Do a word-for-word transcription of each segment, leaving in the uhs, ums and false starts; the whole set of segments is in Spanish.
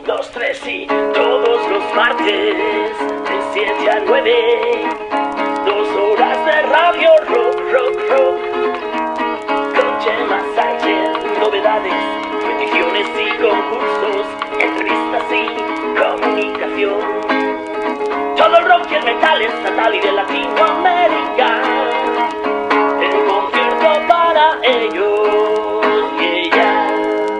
dos, tres y todos los martes de siete a nueve. Dos horas de radio rock, rock, rock. Con Chema Sánchez, novedades, peticiones y concursos, entrevistas y comunicación. Todo el rock y el metal estatal y de Latinoamérica, en concierto para ellos y ellas.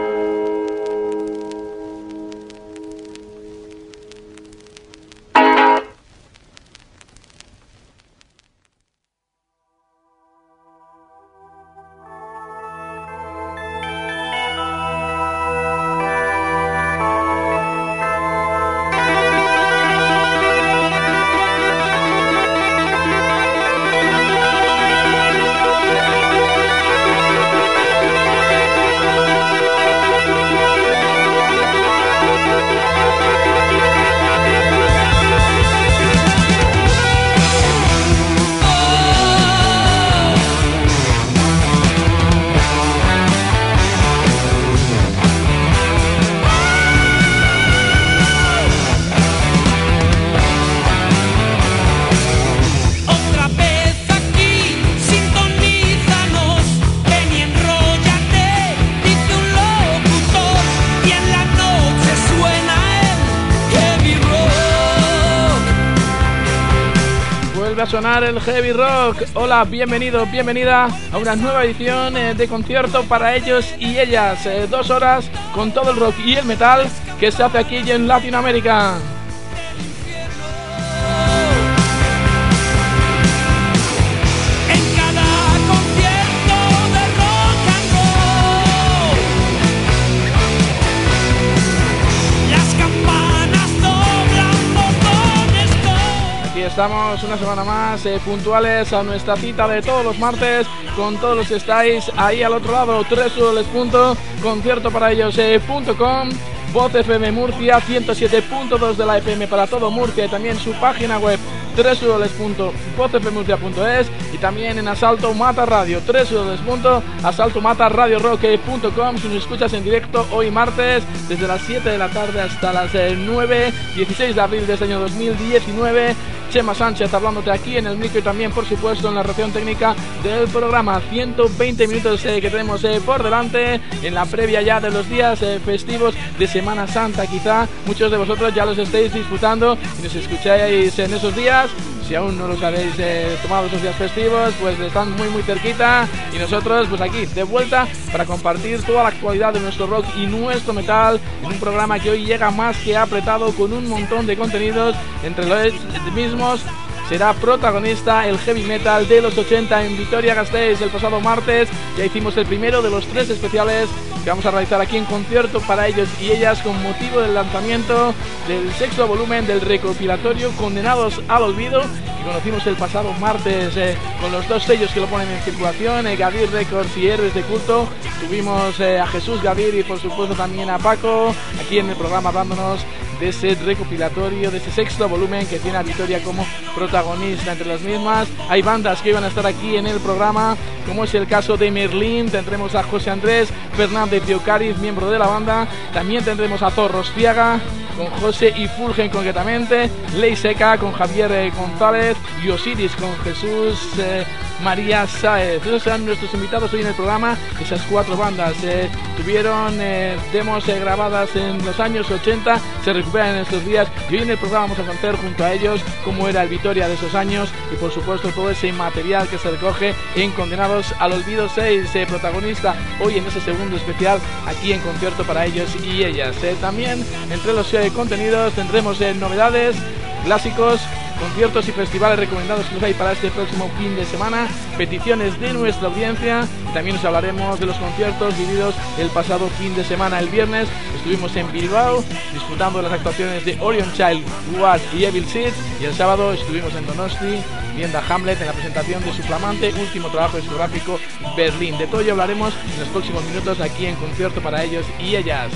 A sonar el heavy rock. Hola, bienvenido, bienvenida a una nueva edición eh, de concierto para ellos y ellas. Eh, dos horas con todo el rock y el metal que se hace aquí en Latinoamérica. Estamos una semana más eh, puntuales a nuestra cita de todos los martes con todos los que estáis ahí al otro lado. Tres punto concierto para ellos punto com, Voz F M Murcia, ciento siete punto dos de la F M para todo Murcia y también su página web doble u doble u doble u punto voz f murcia punto es y también en Asalto Mata Radio, doble u doble u doble u punto asalto mata radio rock punto com. Si nos escuchas en directo hoy martes desde las siete de la tarde hasta las nueve, dieciséis de abril de este año dos mil diecinueve, Chema Sánchez hablándote aquí en el micro y también por supuesto en la reacción técnica del programa. Ciento veinte minutos eh, que tenemos eh, por delante en la previa ya de los días eh, festivos de Semana Santa. Quizá muchos de vosotros ya los estéis disfrutando y nos escucháis en esos días. Si aún no los habéis eh, tomado esos días festivos, pues están muy muy cerquita y nosotros pues aquí de vuelta para compartir toda la actualidad de nuestro rock y nuestro metal en un programa que hoy llega más que apretado con un montón de contenidos. Entre los mismos será protagonista el heavy metal de los ochenta en Vitoria-Gasteiz. El pasado martes ya hicimos el primero de los tres especiales que vamos a realizar aquí en concierto para ellos y ellas con motivo del lanzamiento del sexto volumen del recopilatorio Condenados al Olvido, que conocimos el pasado martes eh, con los dos sellos que lo ponen en circulación, eh, Gadir Records y Héroes de Culto. Tuvimos eh, a Jesús Gadir y por supuesto también a Paco aquí en el programa hablándonos de ese recopilatorio, de ese sexto volumen que tiene a Vitoria como protagonista. Entre las mismas hay bandas que iban a estar aquí en el programa, como es el caso de Merlín. Tendremos a José Andrés Fernández de Ocariz, miembro de la banda. También tendremos a Zorrostiaga con José y Fulgen concretamente, Ley Seca con Javier eh, González y Osiris con Jesús eh, María Sáez. Esos serán nuestros invitados hoy en el programa. Esas cuatro bandas eh, tuvieron eh, demos eh, grabadas en los años ochenta, se recuperan en estos días y hoy en el programa vamos a conocer junto a ellos cómo era el Vitoria de esos años y por supuesto todo ese material que se recoge en Condenados al Olvido seis, eh, protagonista hoy en ese segundo especial aquí en concierto para ellos y ellas. Eh, también entre los eh, contenidos tendremos eh, novedades, clásicos, conciertos y festivales recomendados que los hay para este próximo fin de semana, peticiones de nuestra audiencia y también os hablaremos de los conciertos vividos el pasado fin de semana. El viernes estuvimos en Bilbao disfrutando de las actuaciones de Orion Child, Watch y Evil Seed y el sábado estuvimos en Donosti viendo a Hamlet en la presentación de su flamante último trabajo discográfico Berlín. De todo ello hablaremos en los próximos minutos aquí en concierto para ellos y ellas.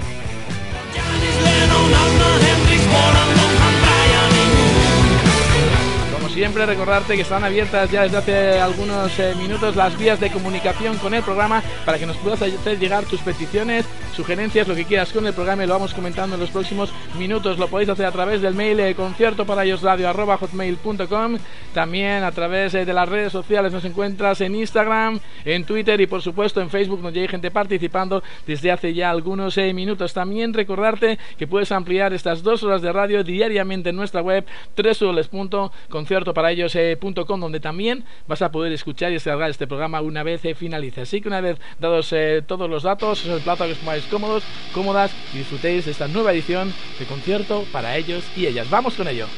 Como siempre, recordarte que están abiertas ya desde hace algunos eh, minutos las vías de comunicación con el programa para que nos puedas hacer llegar tus peticiones sugerencias, lo que quieras con el programa y lo vamos comentando en los próximos minutos. Lo podéis hacer a través del mail eh, concierto para ellos radio arroba hotmail punto com, también a través eh, de las redes sociales. Nos encuentras en Instagram, en Twitter y por supuesto en Facebook, donde hay gente participando desde hace ya algunos eh, minutos. También recordarte que puedes ampliar estas dos horas de radio diariamente en nuestra web doble u doble u doble u punto concierto para ellos punto com, donde también vas a poder escuchar y descargar este programa una vez eh, finalice. Así que una vez dados eh, todos los datos, os emplazo a que os pongáis cómodos, cómodas y disfrutéis de esta nueva edición de Concierto para ellos y ellas. ¡Vamos con ello!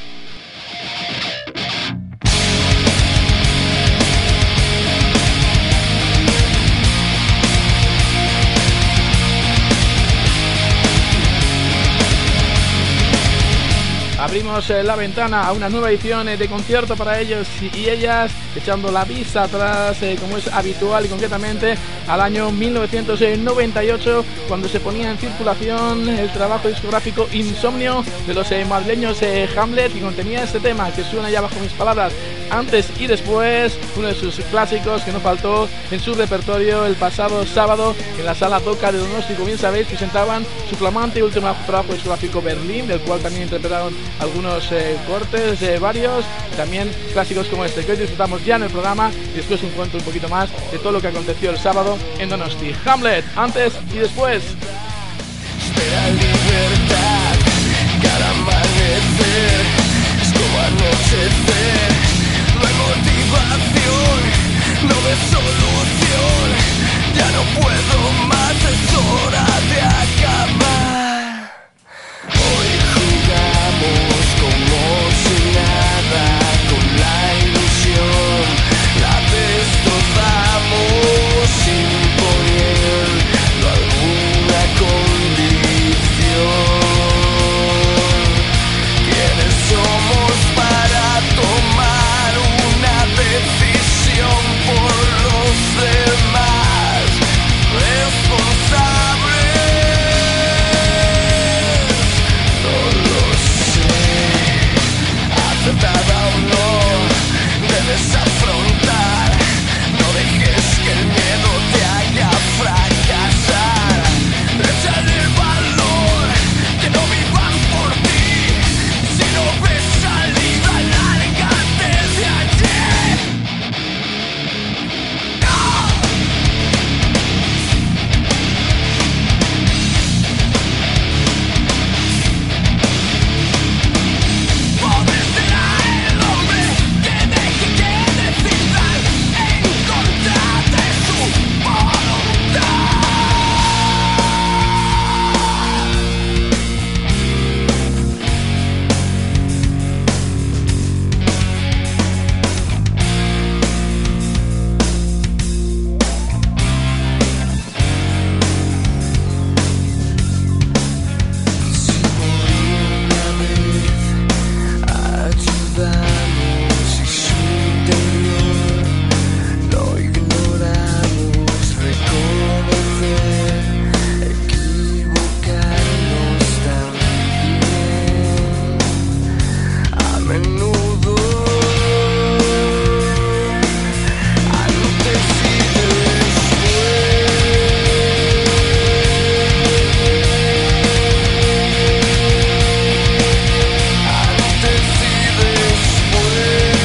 Abrimos eh, la ventana a una nueva edición eh, de Concierto para ellos y ellas, echando la vista atrás eh, como es habitual y concretamente al año mil novecientos noventa y ocho, cuando se ponía en circulación el trabajo discográfico Insomnio de los eh, madrileños eh, Hamlet, y contenía este tema que suena ya bajo mis palabras, Antes y Después, uno de sus clásicos que no faltó en su repertorio el pasado sábado en la Sala Doca de Donosti. Como bien sabéis, presentaban su flamante y último trabajo discográfico Berlín, del cual también interpretaron algunos eh, cortes, eh, varios, también clásicos como este que hoy disfrutamos ya en el programa, y después un cuento un poquito más de todo lo que aconteció el sábado en Donosti. Hamlet, Antes y Después. Espera libertad, cada amanecer es como anochecer. No hay motivación, no ves solución, ya no puedo más, es hora de acabar. Hoy jugamos como si nada, con la ilusión la destrozamos, imponiendo alguna condición. ¿Quiénes somos para tomar una decisión por los demás? Responsables, no lo sé. Aceptada o no, debes afrontar. No dejes que el miedo te haga fracasar. Échale el valor, que no vivan por ti. Si no ves salida, lárgate de allí. ¡No! Pobre será el hombre que deje que decidan en contra de su voluntad. Si por una vez ayudamos y su interior lo ignoramos, reconocer, equivocarnos también. A menudo, antes y Antes y después,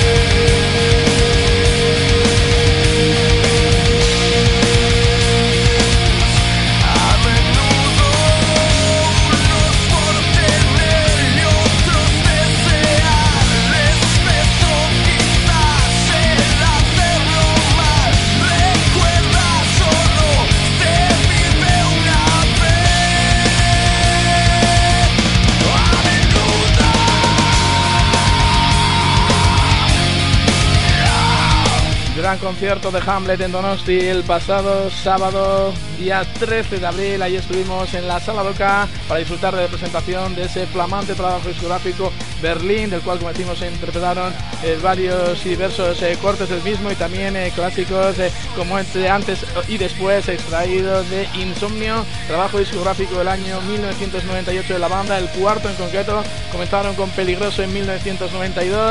a menudo unos por tener y otros desearles beso, quizás el hacerlo mal. Recuerda, solo se vive una vez. A menudo. Gran concierto de Hamlet en Donosti el pasado sábado, día trece de abril. Ahí estuvimos en la Sala Doca para disfrutar de la presentación de ese flamante trabajo discográfico Berlín, del cual, como decimos, se interpretaron eh, varios y diversos eh, cortes del mismo, y también eh, clásicos eh, como entre Antes y Después, extraídos de Insomnio, trabajo discográfico del año mil novecientos noventa y ocho de la banda, el cuarto en concreto. Comenzaron con Peligroso en mil novecientos noventa y dos,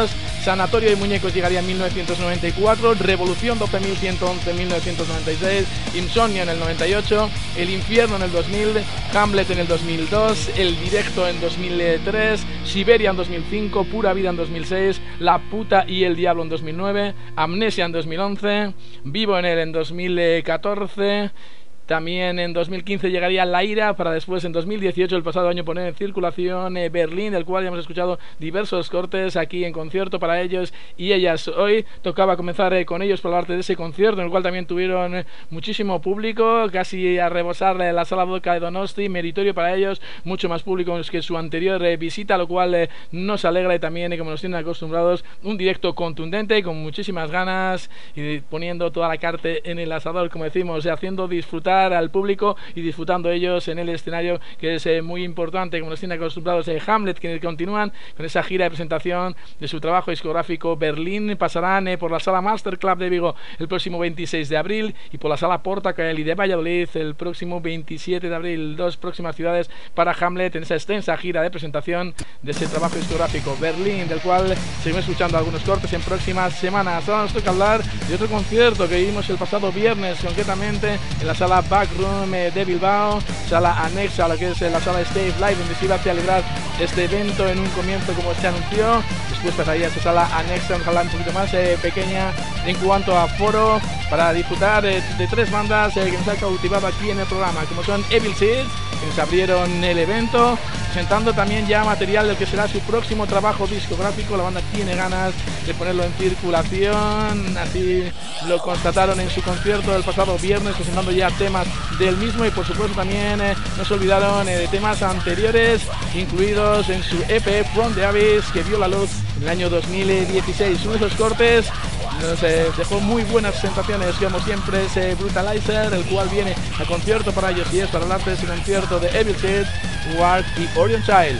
Sanatorio de Muñecos llegaría en mil novecientos noventa y cuatro, Revolución doce mil ciento once en mil novecientos noventa y seis, Insomnio en el noventa y ocho, El Infierno en el dos mil, Hamlet en el dos mil dos, El Directo en dos mil tres, Siberia en dos mil cinco, Pura Vida en dos mil seis, La Puta y el Diablo en dos mil nueve, Amnesia en dos mil once, Vivo en él en dos mil catorce. También en dos mil quince llegaría La Ira, para después en dos mil dieciocho, el pasado año, poner en circulación eh, Berlín, del cual ya hemos escuchado diversos cortes aquí en concierto para ellos y ellas. Hoy tocaba comenzar eh, con ellos por parte de ese concierto, en el cual también tuvieron eh, muchísimo público, casi a rebosar eh, la Sala Vodka de Donosti, meritorio para ellos, mucho más público que su anterior eh, visita, lo cual eh, nos alegra y también, eh, como nos tienen acostumbrados, un directo contundente, con muchísimas ganas y poniendo toda la carta en el asador, como decimos, eh, haciendo disfrutar al público y disfrutando ellos en el escenario, que es eh, muy importante, como nos tienen acostumbrados eh, Hamlet, que continúan con esa gira de presentación de su trabajo discográfico Berlín. Pasarán eh, por la Sala Master Club de Vigo el próximo veintiséis de abril y por la Sala Porta Caeli de Valladolid el próximo veintisiete de abril. Dos próximas ciudades para Hamlet en esa extensa gira de presentación de ese trabajo discográfico Berlín, del cual seguimos escuchando algunos cortes en próximas semanas. Ahora nos toca hablar de otro concierto que vimos el pasado viernes, concretamente en la Sala Backroom de Bilbao, sala anexa a lo que es la sala Stage Live, donde se iba a celebrar este evento en un comienzo, como se anunció. Después pasaría a esa sala anexa, una sala un poquito más eh, pequeña en cuanto a foro, para disfrutar eh, de tres bandas eh, que nos han cautivado aquí en el programa, como son Evil Seed, que nos abrieron el evento, presentando también ya material del que será su próximo trabajo discográfico. La banda tiene ganas de ponerlo en circulación, así lo constataron en su concierto del pasado viernes, presentando ya temas del mismo, y por supuesto también eh, no se olvidaron eh, de temas anteriores incluidos en su E P From the Abyss, que vio la luz en el año dos mil dieciséis. Uno de esos cortes nos eh, dejó muy buenas sensaciones, como siempre es eh, Brutalizer, el cual viene a concierto para ellos, y es para hablar de ese concierto de Evil Seed, Ward y Orion Child.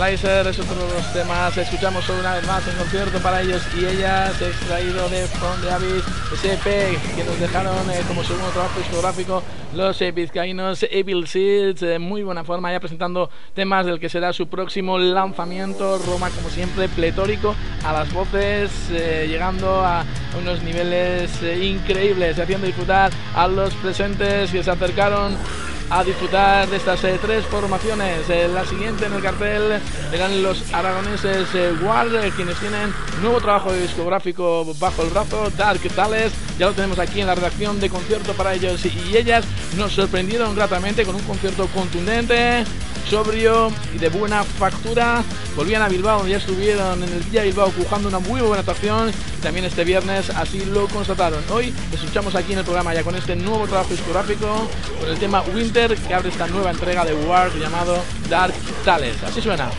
Paralyzer es otro de los temas. Escuchamos una vez más en concierto para ellos y ellas, extraído de From the Abyss, ese E P que nos dejaron eh, como segundo trabajo discográfico los eh, vizcaínos Evil Seeds. Eh, muy buena forma, ya presentando temas del que será su próximo lanzamiento. Roma, como siempre, pletórico a las voces, eh, llegando a unos niveles eh, increíbles, haciendo disfrutar a los presentes que se acercaron a disfrutar de estas eh, tres formaciones. Eh, la siguiente en el cartel eran los aragoneses eh, War, eh, quienes tienen nuevo trabajo discográfico bajo el brazo, Dark Tales. Ya lo tenemos aquí en la redacción de concierto para ellos y, y ellas nos sorprendieron gratamente con un concierto contundente, sobrio y de buena factura. Volvían a Bilbao, donde ya estuvieron en el Villa Bilbao pujando una muy buena actuación. También este viernes así lo constataron. Hoy escuchamos aquí en el programa ya con este nuevo trabajo discográfico, con el tema Winter, que abre esta nueva entrega de War llamado Dark Tales. Así suena.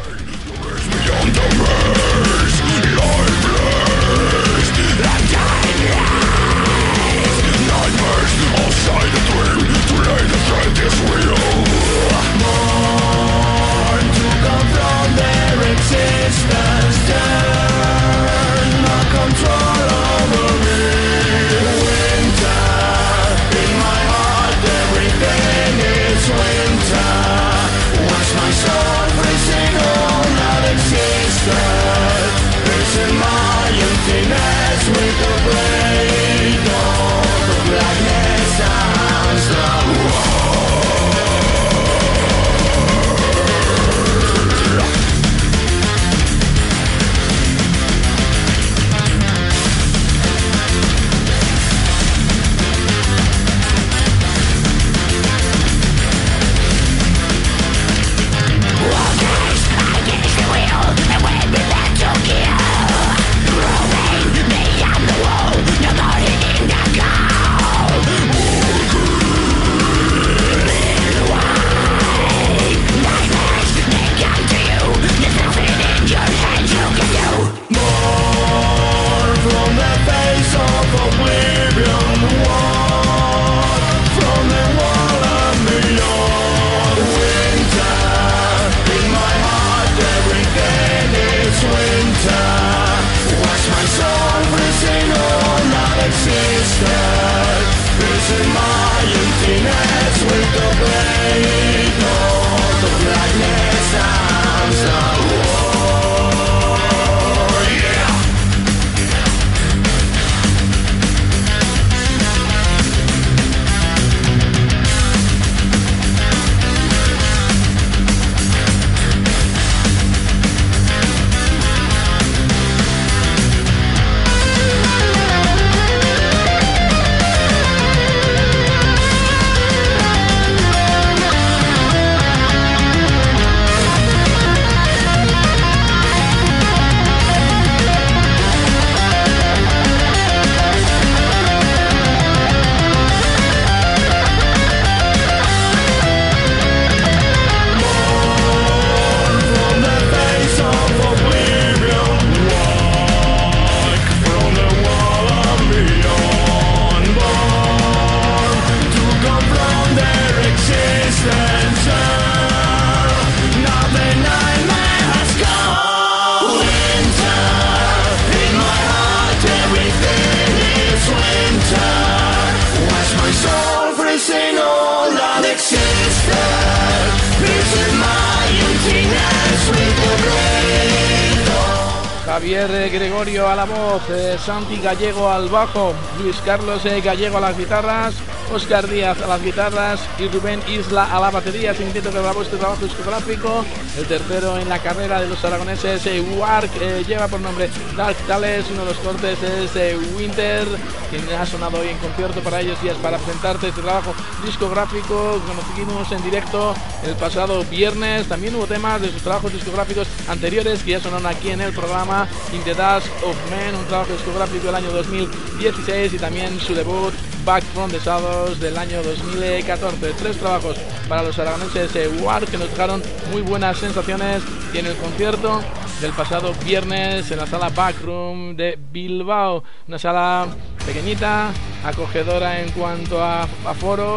Javier Gregorio a la voz, eh, Santi Gallego al bajo, Luis Carlos eh, Gallego a las guitarras, Óscar Díaz a las guitarras y Rubén Isla a la batería. Se intenta que grabó este trabajo discográfico, el tercero en la carrera de los aragoneses. eh, Wark eh, lleva por nombre Dark Tales. Uno de los cortes es eh, Winter, quien ha sonado hoy en concierto para ellos y es para presentarte este trabajo discográfico. Conocimos en directo el pasado viernes. También hubo temas de sus trabajos discográficos anteriores que ya sonaron aquí en el programa. In the Dust of Men, un trabajo discográfico del año dos mil dieciséis, y también su debut Back from the Shadows del año dos mil catorce. Tres trabajos para los aragoneses de War que nos dejaron muy buenas sensaciones, y en el concierto del pasado viernes en la sala Backroom de Bilbao, una sala pequeñita, acogedora en cuanto a aforo,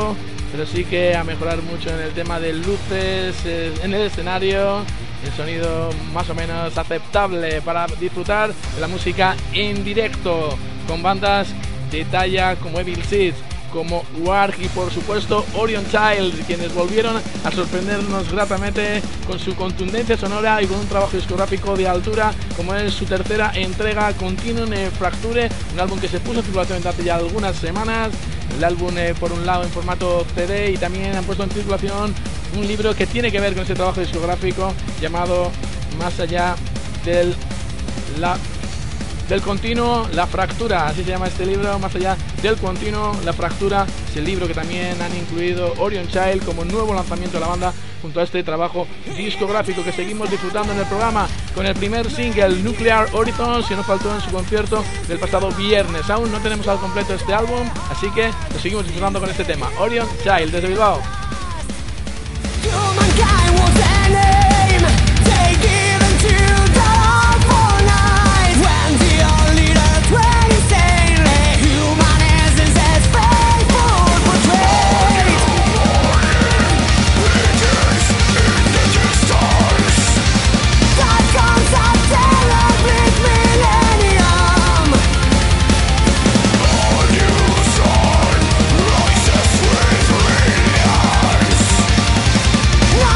pero sí que a mejorar mucho en el tema de luces eh, en el escenario, el sonido más o menos aceptable para disfrutar de la música en directo, con bandas de talla como Evil Seeds, como Warg y por supuesto Orion Child, quienes volvieron a sorprendernos gratamente con su contundencia sonora y con un trabajo discográfico de altura, como es su tercera entrega, Continuum Fracture, un álbum que se puso en circulación hace ya algunas semanas. El álbum eh, por un lado en formato C D, y también han puesto en circulación un libro que tiene que ver con ese trabajo discográfico llamado Más allá del la del continuo, la fractura, así se llama este libro, Más allá del continuo, la fractura. Es el libro que también han incluido Orion Child como nuevo lanzamiento de la banda, junto a este trabajo discográfico que seguimos disfrutando en el programa, con el primer single, Nuclear Horizons, que nos faltó en su concierto del pasado viernes. Aún no tenemos al completo este álbum, así que lo seguimos disfrutando con este tema, Orion Child, desde Bilbao. No!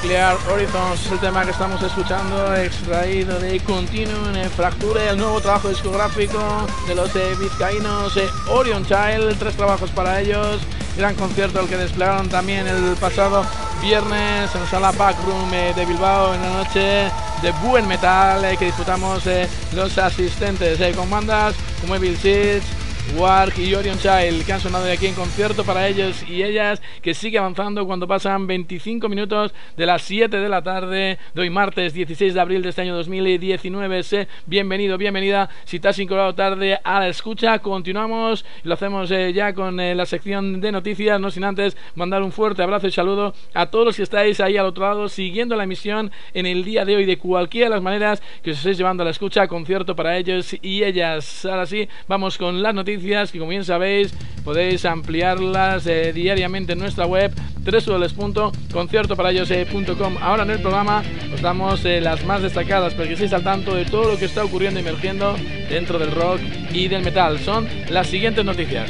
Nuclear Horizons es el tema que estamos escuchando, extraído de Continuum Fracture, el nuevo trabajo discográfico de los eh, vizcaínos eh, Orion Child. Tres trabajos para ellos, gran concierto el que desplegaron también el pasado viernes en la sala Backroom eh, de Bilbao, en la noche de buen metal eh, que disfrutamos eh, los asistentes, eh, con bandas como Evil Seeds, Warg y Orion Child, que han sonado de aquí en concierto para ellos y ellas, que sigue avanzando cuando pasan veinticinco minutos de las siete de la tarde de hoy martes dieciséis de abril de este año dos mil diecinueve. Sé bienvenido, bienvenida si te has incorporado tarde a la escucha. Continuamos y lo hacemos eh, ya con eh, la sección de noticias, no sin antes mandar un fuerte abrazo y saludo a todos los que estáis ahí al otro lado siguiendo la emisión en el día de hoy, de cualquiera de las maneras que os estéis llevando a la escucha, concierto para ellos y ellas. Ahora sí, vamos con las noticias, que como bien sabéis podéis ampliarlas eh, diariamente en nuestra web doble u doble u doble u punto concierto para ellos punto com. Ahora en el programa os damos eh, las más destacadas para que estéis al tanto de todo lo que está ocurriendo y emergiendo dentro del rock y del metal. Son las siguientes noticias.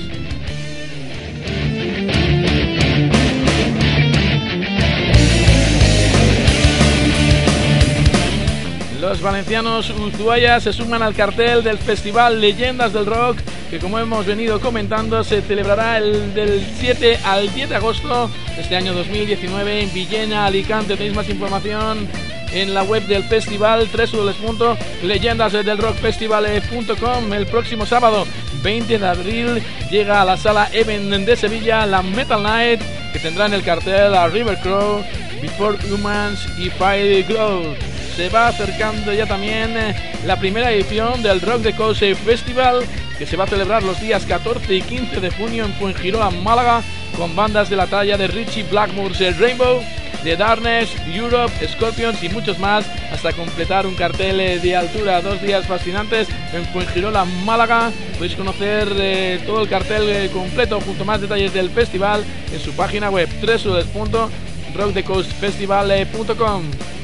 Los valencianos Ushuaia se suman al cartel del Festival Leyendas del Rock, que como hemos venido comentando se celebrará el del siete al diez de agosto de este año dos mil diecinueve en Villena, Alicante. Tenéis más información en la web del festival doble u doble u doble u punto leyendas del rock festival punto com. El próximo sábado veinte de abril llega a la sala Even de Sevilla la Metal Night, que tendrá en el cartel a River Crow, Before Humans y Fire Glow. Se va acercando ya también la primera edición del Rock the Coast Festival, que se va a celebrar los días catorce y quince de junio en Fuengirola, Málaga, con bandas de la talla de Richie Blackmore's Rainbow, The Darkness, Europe, Scorpions y muchos más, hasta completar un cartel de altura. Dos días fascinantes en Fuengirola, Málaga. Podéis conocer eh, todo el cartel eh, completo junto a más detalles del festival en su página web doble u doble u doble u punto rock the coast festival punto com.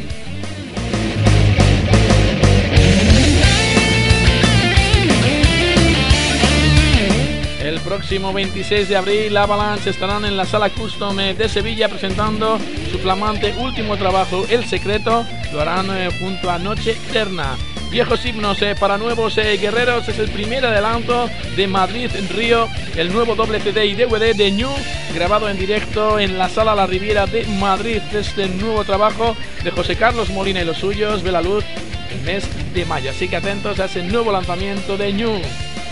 El próximo veintiséis de abril Avalanche estarán en la Sala Custom de Sevilla presentando su flamante último trabajo, El Secreto. Lo harán eh, junto a Noche Eterna. Viejos himnos eh, para nuevos eh, guerreros es el primer adelanto de Madrid en Río, el nuevo doble C D y D V D de Ñu, grabado en directo en la Sala La Riviera de Madrid. Este nuevo trabajo de José Carlos Molina y los suyos ve la luz el mes de mayo, así que atentos a ese nuevo lanzamiento de Ñu.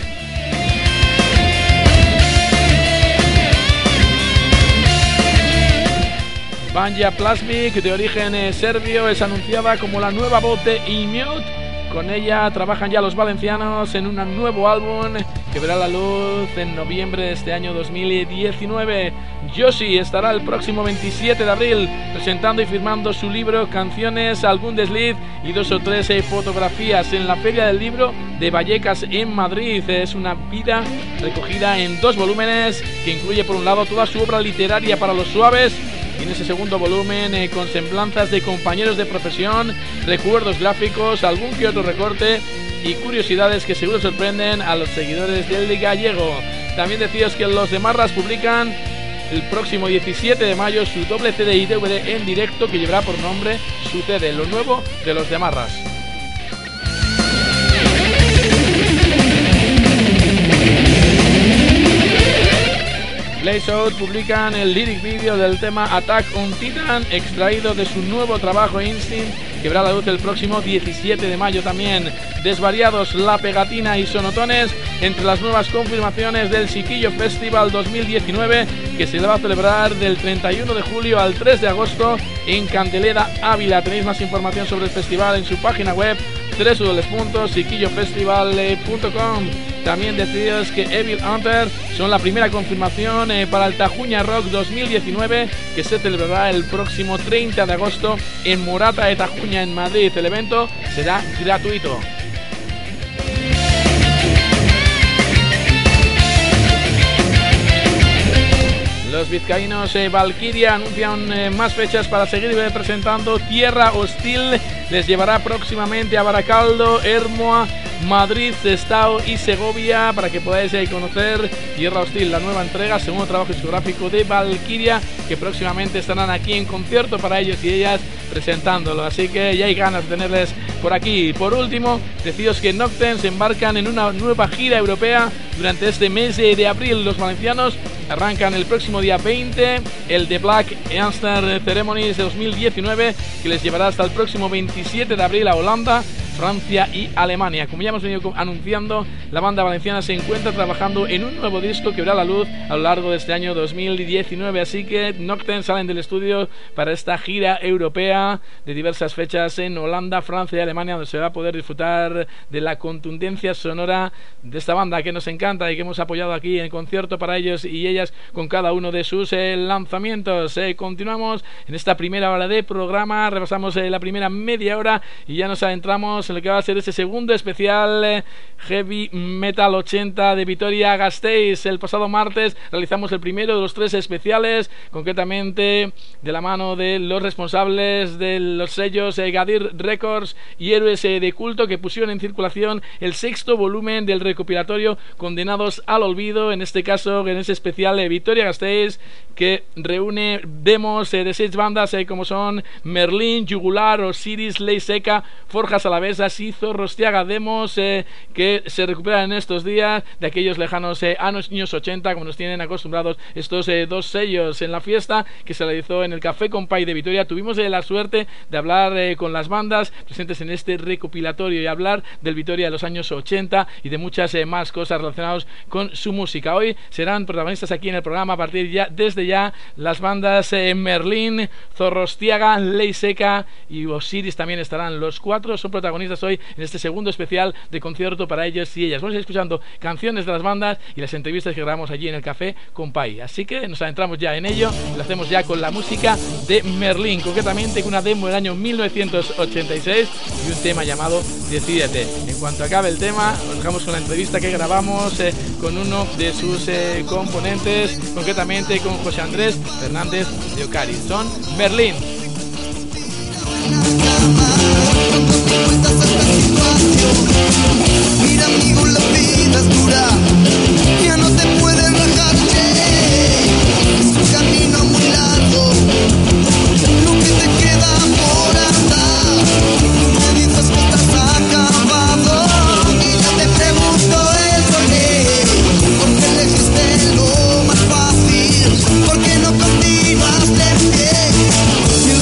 Banja Plasmic, de origen eh, serbio, es anunciada como la nueva voz de Immute. Con ella trabajan ya los valencianos en un nuevo álbum que verá la luz en noviembre de este año dos mil diecinueve. Joshi estará el próximo veintisiete de abril presentando y firmando su libro Canciones, algún desliz y dos o tres eh, fotografías en la Feria del Libro de Vallecas en Madrid. Es una vida recogida en dos volúmenes que incluye por un lado toda su obra literaria para los suaves, y en ese segundo volumen eh, con semblanzas de compañeros de profesión, recuerdos gráficos, algún que otro recorte y curiosidades que seguro sorprenden a los seguidores del gallego. También deciros que los de Marras publican el próximo diecisiete de mayo su doble C D y D V D en directo que llevará por nombre Sucede, lo nuevo de los de Marras. Blaze Out publican el lyric video del tema Attack on Titan, extraído de su nuevo trabajo Instinct, que verá la luz el próximo diecisiete de mayo también. Desvariados, La Pegatina y Sonotones entre las nuevas confirmaciones del Chiquillo Festival dos mil diecinueve, que se va a celebrar del treinta y uno de julio al tres de agosto en Candelera, Ávila. Tenéis más información sobre el festival en su página web doble u doble u doble u punto chiquillo festival punto com. También deciros que Evil Hunter son la primera confirmación eh, para el Tajuña Rock dos mil diecinueve, que se celebrará el próximo treinta de agosto en Morata de Tajuña en Madrid. El evento será gratuito. Los vizcaínos eh, Valkyria anuncian eh, más fechas para seguir eh, presentando Tierra Hostil. Les llevará próximamente a Baracaldo, Hermoa, Madrid, Sestao y Segovia, para que podáis eh, conocer Tierra Hostil, la nueva entrega, segundo trabajo discográfico de Valkyria, que próximamente estarán aquí en concierto para ellos y ellas presentándolo, así que ya hay ganas de tenerles por aquí. Por último, deciros que Noctem se embarcan en una nueva gira europea durante este mes de abril. Los valencianos arrancan el próximo día veinte el The Black Amster Ceremonies dos mil diecinueve, que les llevará hasta el próximo veintisiete de abril a Holanda, Francia y Alemania. Como ya hemos venido anunciando, la banda valenciana se encuentra trabajando en un nuevo disco que verá la luz a lo largo de este año dos mil diecinueve, así que Noctem salen del estudio para esta gira europea de diversas fechas en Holanda, Francia y Alemania, donde se va a poder disfrutar de la contundencia sonora de esta banda que nos encanta y que hemos apoyado aquí en concierto para ellos y ellas con cada uno de sus eh, lanzamientos. Eh, continuamos en esta primera hora de programa, repasamos eh, la primera media hora y ya nos adentramos en lo que va a ser ese segundo especial eh, Heavy Metal ochenta de Vitoria-Gasteiz. El pasado martes realizamos el primero de los tres especiales, concretamente de la mano de los responsables de los sellos eh, Gadir Records y Héroes eh, de Culto, que pusieron en circulación el sexto volumen del recopilatorio Condenados al Olvido, en este caso en ese especial eh, Vitoria-Gasteiz, que reúne demos eh, de seis bandas eh, como son Merlín, Yugular, Osiris, Ley Seca, Forjas Alavesas y Zorrostiaga. Demos eh, que se recuperan en estos días de aquellos lejanos eh, años ochenta, como nos tienen acostumbrados estos eh, dos sellos. En la fiesta que se realizó en el Café Compay de Vitoria tuvimos eh, la suerte de hablar eh, con las bandas presentes en este recopilatorio y hablar del Vitoria de los años ochenta y de muchas eh, más cosas relacionadas con su música. Hoy serán protagonistas aquí en el programa a partir ya desde ya las bandas eh, Merlín, Zorrostiaga, Ley Seca y Osiris también estarán. Los cuatro son protagonistas hoy en este segundo especial de concierto para ellos y ellas. Vamos a ir escuchando canciones de las bandas y las entrevistas que grabamos allí en el Café Compay, así que nos adentramos ya en ello. Lo hacemos ya con la música de Merlín, concretamente con una demo del año mil novecientos ochenta y seis y un tema llamado Decídete. En cuanto acabe el tema, nos dejamos con la entrevista que grabamos eh, con uno de sus eh, componentes, concretamente con José Andrés Fernández de Ocari. Son Merlín. Mira, amigo, la vida es dura, ya no te puedes rajar, es un camino muy largo, lo que te queda por andar. Tú me dices que estás acabado y yo te pregunto el por qué, porque elegiste lo más fácil, porque no continúas de pie.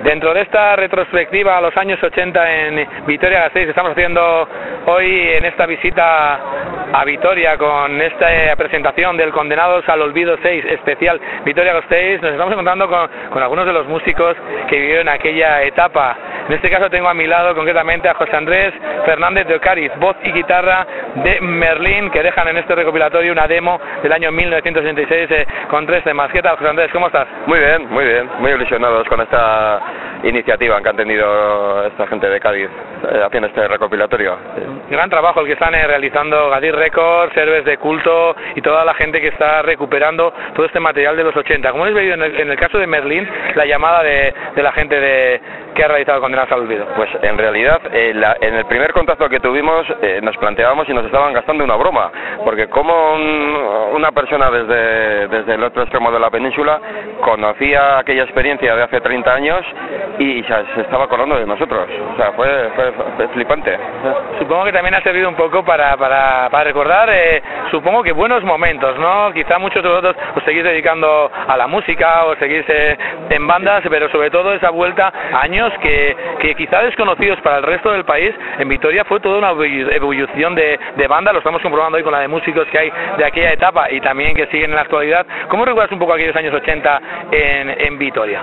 Dentro de esta retrospectiva a los años ochenta en Vitoria-Gasteiz que estamos haciendo hoy en esta visita a Vitoria con esta presentación del Condenados al Olvido seis especial Vitoria-Gasteiz, nos estamos encontrando con, con algunos de los músicos que vivieron aquella etapa. En este caso tengo a mi lado concretamente a José Andrés Fernández de Ocariz, voz y guitarra de Merlín, que dejan en este recopilatorio una demo del año mil novecientos ochenta y seis eh, con tres temas. ¿Qué tal, José Andrés? ¿Cómo estás? Muy bien, muy bien, muy ilusionados con esta iniciativa que han tenido esta gente de Cádiz eh, haciendo este recopilatorio. Gran trabajo el que están eh, realizando Gadir Records, Héroes de Culto y toda la gente que está recuperando todo este material de los ochenta. ¿Cómo habéis visto en el, en el caso de Merlín la llamada de, de la gente de, que ha realizado Condenados al Olvido? Pues en realidad eh, la, en el primer contacto que tuvimos eh, nos planteábamos si nos estaban gastando una broma, porque como un, una persona desde, desde el otro extremo de la península conocía aquella experiencia de hace treinta años y se, se estaba acordando de nosotros. O sea, fue, fue, fue flipante. Supongo que también ha servido un poco para, para, para recordar, eh, supongo que buenos momentos, ¿no? Quizá muchos de vosotros os seguís dedicando a la música o seguís eh, en bandas, pero sobre todo esa vuelta a años que, que quizá desconocidos para el resto del país. En Vitoria fue toda una evolución de, de banda, lo estamos comprobando hoy con la de músicos que hay de aquella etapa y también que siguen en la actualidad. ¿Cómo recuerdas un poco aquellos años ochenta en, en Vitoria?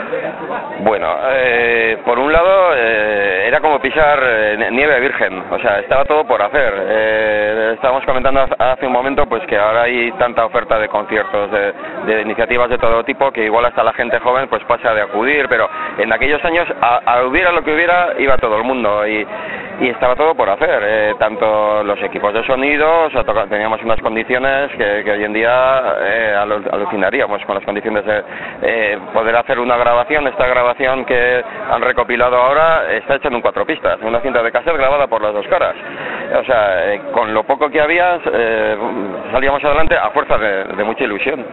Bueno, eh, por un lado eh, era como pisar eh, nieve virgen, o sea, estaba todo por hacer. Eh, estábamos comentando hace un momento pues que ahora hay tanta oferta de conciertos, de, de iniciativas de todo tipo, que igual hasta la gente joven pues pasa de acudir, pero en aquellos años a, a hubiera lo que hubiera iba todo el mundo y, y estaba todo por hacer, eh, tanto los equipos de sonido, o sea, toca, teníamos unas condiciones que, que hoy en día eh, alucinaríamos con las condiciones de eh, poder hacer una grabación. Esta grabación que han recopilado ahora está hecha en un cuatro pistas, una cinta de cassette grabada por las dos caras. O sea, eh, con lo poco que había eh, salíamos adelante a fuerza de, de mucha ilusión.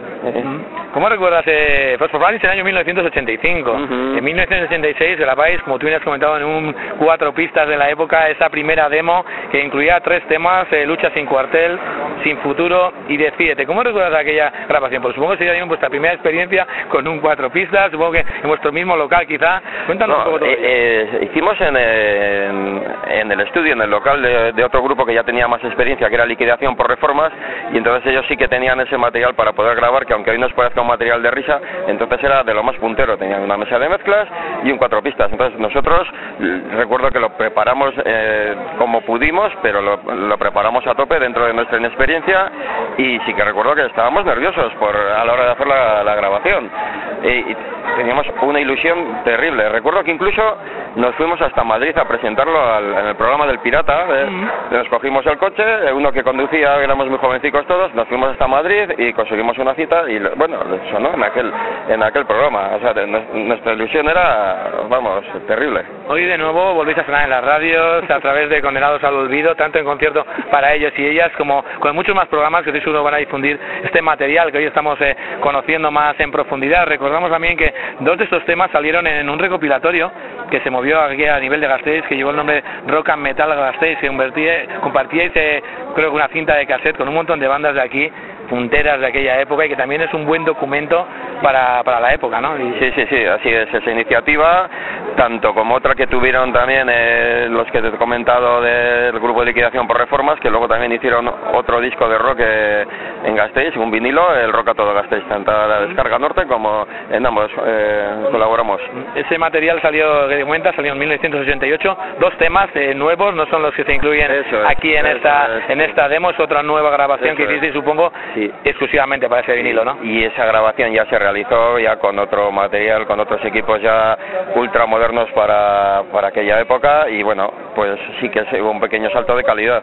¿Cómo recuerdas eh, Fosforanis en el año mil novecientos ochenta y cinco? Uh-huh. En mil novecientos ochenta y seis grabáis, como tú bien has comentado, en un cuatro pistas de la época, esa primera demo que incluía tres temas, eh, Lucha sin cuartel, Sin futuro y Decídete. ¿Cómo recuerdas aquella grabación? Pues supongo que sería vuestra primera experiencia con un cuatro pistas, supongo que en vuestro mismo local quizá. Cuéntanos no, un poco todo. Eh, eh, hicimos en, en, en el estudio, en el local de, de otro grupo que ya tenía más experiencia, que era Liquidación por Reformas, y entonces ellos sí que tenían ese material para poder grabar, que aunque hoy nos parezca un material de risa, entonces era de lo más puntero. Tenían una mesa de mezclas y un cuatro pistas. Entonces nosotros recuerdo que lo preparamos eh, como pudimos, pero lo, lo preparamos a tope dentro de nuestra inexperiencia, y sí que recuerdo que estábamos nerviosos por a la hora de hacer la, la grabación. Y, y teníamos una ilusión terrible. Recuerdo que incluso nos fuimos hasta Madrid a presentarlo al, en el programa del Pirata. Eh, uh-huh. Nos cogimos el coche, uno que conducía, éramos muy jovencicos todos, nos fuimos hasta Madrid y conseguimos una cita y bueno, sonó en aquel en aquel programa. O sea, de, nuestra ilusión era, vamos, terrible. Hoy de nuevo volvéis a sonar en las radios a través de Condenados al Olvido, tanto en concierto para ellos y ellas como con muchos más programas que estoy seguro van a difundir este material que hoy estamos eh, conociendo más en profundidad. Recordamos también que dos de estos temas salieron en un recopilatorio que se movió aquí a nivel de Gasteiz, que llevó el nombre Rock and Metal Gasteiz, que compartíais eh, creo que una cinta de cassette con un montón de bandas de aquí, punteras de aquella época, y que también es un buen documento para, para la época, ¿no? Y... Sí, sí, sí, así es, esa iniciativa, tanto como otra que tuvieron también eh, los que te he comentado del grupo de Liquidación por Reformas, que luego también hicieron otro disco de rock eh, en Gasteiz, un vinilo, el Rock a todo Gasteiz, tanto la Descarga Norte como en ambos eh, colaboramos. Ese material salió, que cuenta, salió en mil novecientos ochenta y ocho, dos temas eh, nuevos, no son los que se incluyen eso aquí es, en esta es, en esta demo, es otra nueva grabación que hiciste, supongo, sí, exclusivamente para ese vinilo, ¿no? Y esa grabación ya se realizó ya con otro material, con otros equipos ya ultramodernos para, para aquella época, y bueno, pues sí que hubo un pequeño salto de calidad.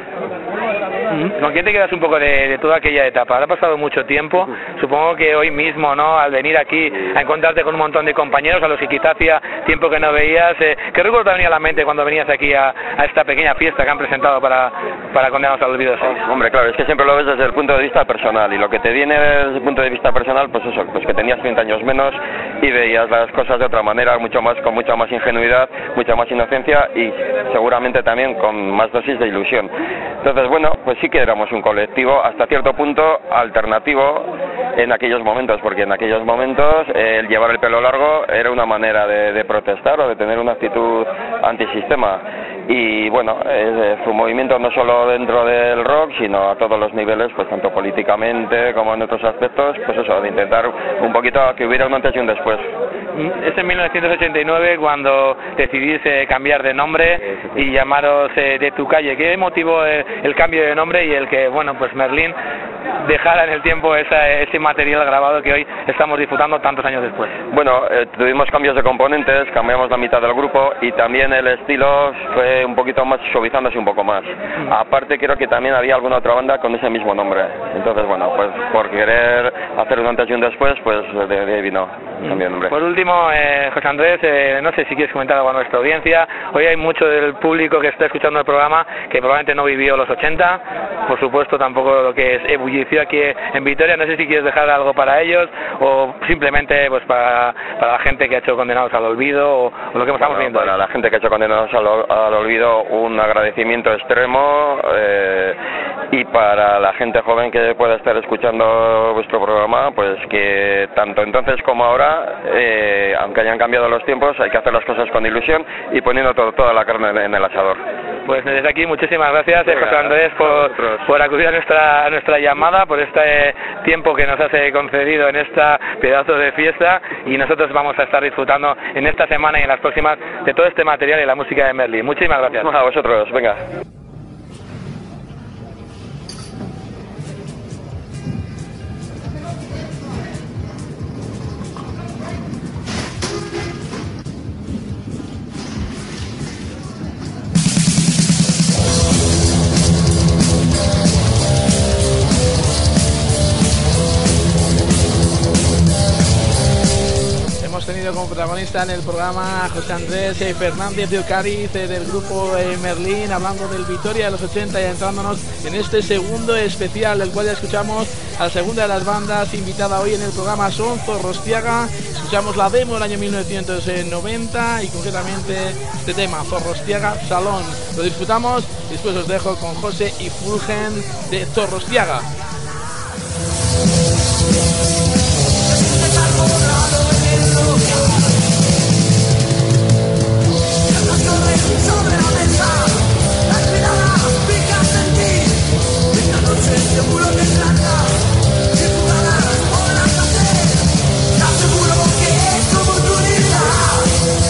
¿Con quién te quedas un poco de, de toda aquella etapa? Ha pasado mucho tiempo, supongo que hoy mismo, ¿no? Al venir aquí a encontrarte con un montón de compañeros a los que quizás hacía tiempo que no veías, eh, ¿qué recuerdo te venía a la mente cuando venías aquí a, a esta pequeña fiesta que han presentado para, para Condenados al Olvido seis? Hombre, claro, es que siempre lo ves desde el punto de vista personal, y lo que te viene desde el punto de vista personal, pues eso, pues que tenías treinta años menos y veías las cosas de otra manera, mucho más, con mucha más ingenuidad, mucha más inocencia y seguramente también con más dosis de ilusión. Entonces, bueno, pues sí que éramos un colectivo hasta cierto punto alternativo, en aquellos momentos, porque en aquellos momentos eh, el llevar el pelo largo era una manera de, de protestar o de tener una actitud antisistema. Y bueno, eh, fue un movimiento no solo dentro del rock, sino a todos los niveles, pues tanto políticamente como en otros aspectos, pues eso, de intentar un poquito que hubiera un antes y un después. Es en mil novecientos ochenta y nueve cuando decidís eh, cambiar de nombre sí, sí, sí. y llamaros eh, De Tu Calle. ¿Qué motivó eh, el cambio de nombre y el que, bueno, pues Merlín dejara en el tiempo esa, ese material grabado que hoy estamos disfrutando tantos años después? Bueno, eh, tuvimos cambios de componentes, cambiamos la mitad del grupo y también el estilo fue un poquito más, suavizándose un poco más. Mm. Aparte creo que también había alguna otra banda con ese mismo nombre. Entonces, bueno, pues por querer hacer un antes y un después, pues de, de ahí vino el cambio de nombre. Por último, eh, José Andrés, eh, no sé si quieres comentar algo a nuestra audiencia. Hoy hay mucho del público que está escuchando el programa que probablemente no vivió los ochenta, por supuesto tampoco lo que es ebullició aquí en Vitoria. No sé si quieres dejar algo para ellos o simplemente pues para, para la gente que ha hecho Condenados al Olvido o, o lo que estamos bueno, viendo. Para ahí. La gente que ha hecho Condenados al, al Olvido, un agradecimiento extremo eh, y para la gente joven que pueda estar escuchando vuestro programa, pues que tanto entonces como ahora, eh, aunque hayan cambiado los tiempos, hay que hacer las cosas con ilusión y poniendo todo, toda la carne en el asador. Pues desde aquí muchísimas gracias, eh, José Andrés, por, por acudir a nuestra, a nuestra llamada, por este tiempo que nos has concedido en esta pedazo de fiesta, y nosotros vamos a estar disfrutando en esta semana y en las próximas de todo este material y la música de Merlín. Muchísimas gracias. A vosotros, venga. Tenido como protagonista en el programa a José Andrés eh, Fernández de Ocariz eh, del grupo eh, Merlín, hablando del Vitoria de los ochenta y entrándonos en este segundo especial, del cual ya escuchamos a la segunda de las bandas invitada hoy en el programa, son Zorrostiaga. Escuchamos la demo del año mil novecientos noventa y concretamente este tema, Zorrostiaga Salón. Lo disfrutamos y después os dejo con José y Fulgen de Zorrostiaga. Sobre la mesa, las miradas fijas en ti. Esta noche seguro que es larga, si jugarás por la placer, te aseguro que es tu oportunidad.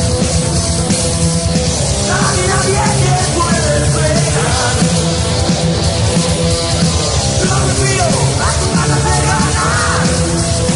Nadie, nadie te puede frenar. Lo respiro a tu ganas de ganar.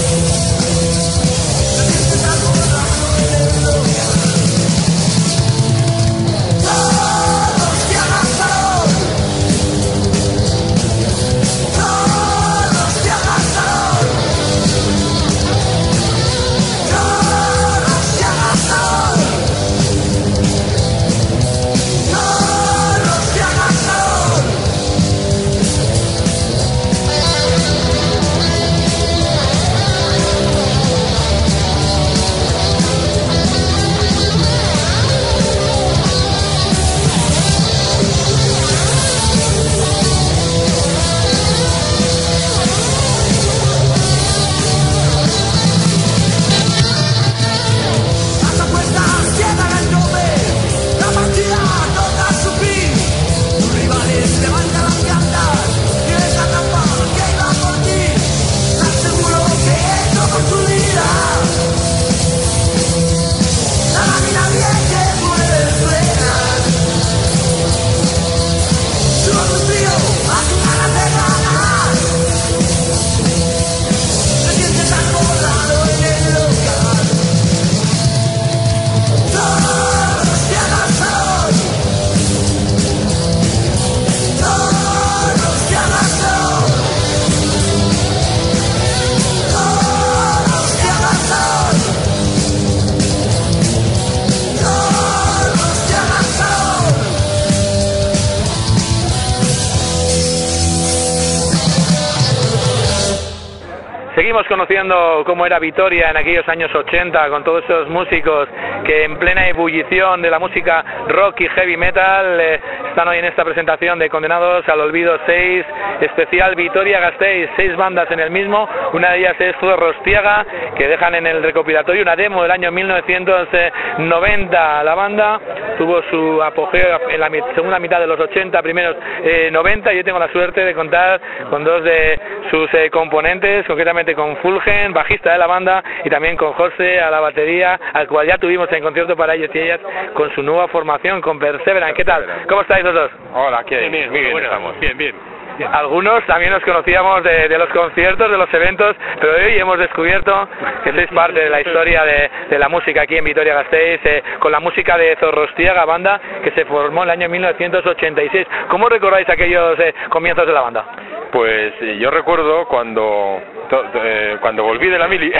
seguimos conociendo cómo era Vitoria en aquellos años ochenta, con todos esos músicos que en plena ebullición de la música rock y heavy metal eh, están hoy en esta presentación de Condenados al Olvido seis, especial Vitoria-Gasteiz, seis bandas en el mismo. Una de ellas es Zorrostiaga, que dejan en el recopilatorio una demo del año mil novecientos noventa. La banda tuvo su apogeo en la segunda mitad de los ochenta, primeros eh, noventa, y yo tengo la suerte de contar con dos de sus eh, componentes, concretamente con Fulgen, bajista de la banda, y también con José a la batería, al cual ya tuvimos en concierto para ellos y ellas con su nueva formación, con Perseverance. ¿Qué tal? ¿Cómo estáis los dos? Hola, ¿qué hay? Bien, bien, muy bien, bueno, estamos. Bien, bien. Algunos también nos conocíamos de, de los conciertos, de los eventos, pero hoy hemos descubierto que sois parte de la historia de, de la música aquí en Vitoria-Gasteiz, eh, con la música de Zorrostiaga, banda que se formó en el año mil novecientos ochenta y seis. ¿Cómo recordáis aquellos eh, comienzos de la banda? Pues eh, yo recuerdo cuando to, eh, cuando volví de la mili,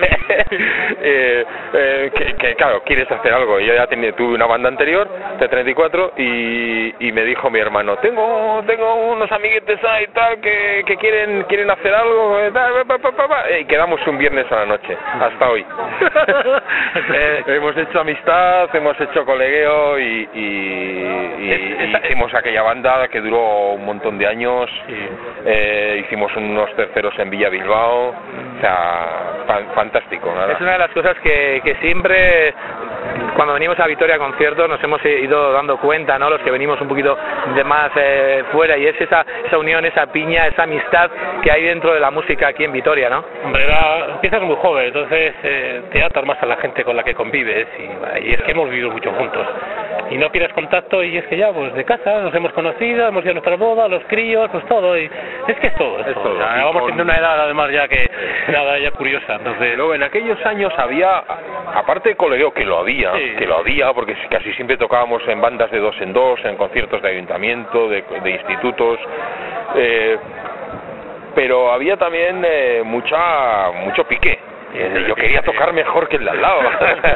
eh, eh, que, que claro, quieres hacer algo. Yo ya tenía, tuve una banda anterior, T treinta y cuatro, y, y me dijo mi hermano, tengo tengo unos amiguetes ahí tal que, que quieren quieren hacer algo, eh, tal, pa, pa, pa, pa, y quedamos un viernes a la noche, hasta hoy. eh, hemos hecho amistad, hemos hecho colegueo y, y, y, y hicimos aquella banda que duró un montón de años. Eh, hicimos unos terceros en Villa Bilbao, o sea, fan, fantástico, ¿verdad? Es una de las cosas que, que siempre, cuando venimos a Vitoria a conciertos, nos hemos ido dando cuenta, ¿no? Los que venimos un poquito de más eh, fuera, y es esa, esa unión, esa piña, esa amistad que hay dentro de la música aquí en Vitoria, ¿no? Hombre, era, empiezas muy joven, entonces eh, te atas más a la gente con la que convives, y, y es que hemos vivido mucho juntos. Y no pierdes contacto, y es que ya, pues de casa nos hemos conocido, hemos ido a nuestra boda, los críos, pues todo, y es que es todo, es, es todo. todo. O sea, vamos con... teniendo una edad además ya que, nada, ya curiosa, entonces... Luego en aquellos años había, aparte de colegueo, que lo había, sí. que lo había, porque casi siempre tocábamos en bandas de dos en dos, en conciertos de ayuntamiento, de, de institutos, eh, pero había también eh, mucha mucho pique. Yo quería tocar mejor que el de al lado.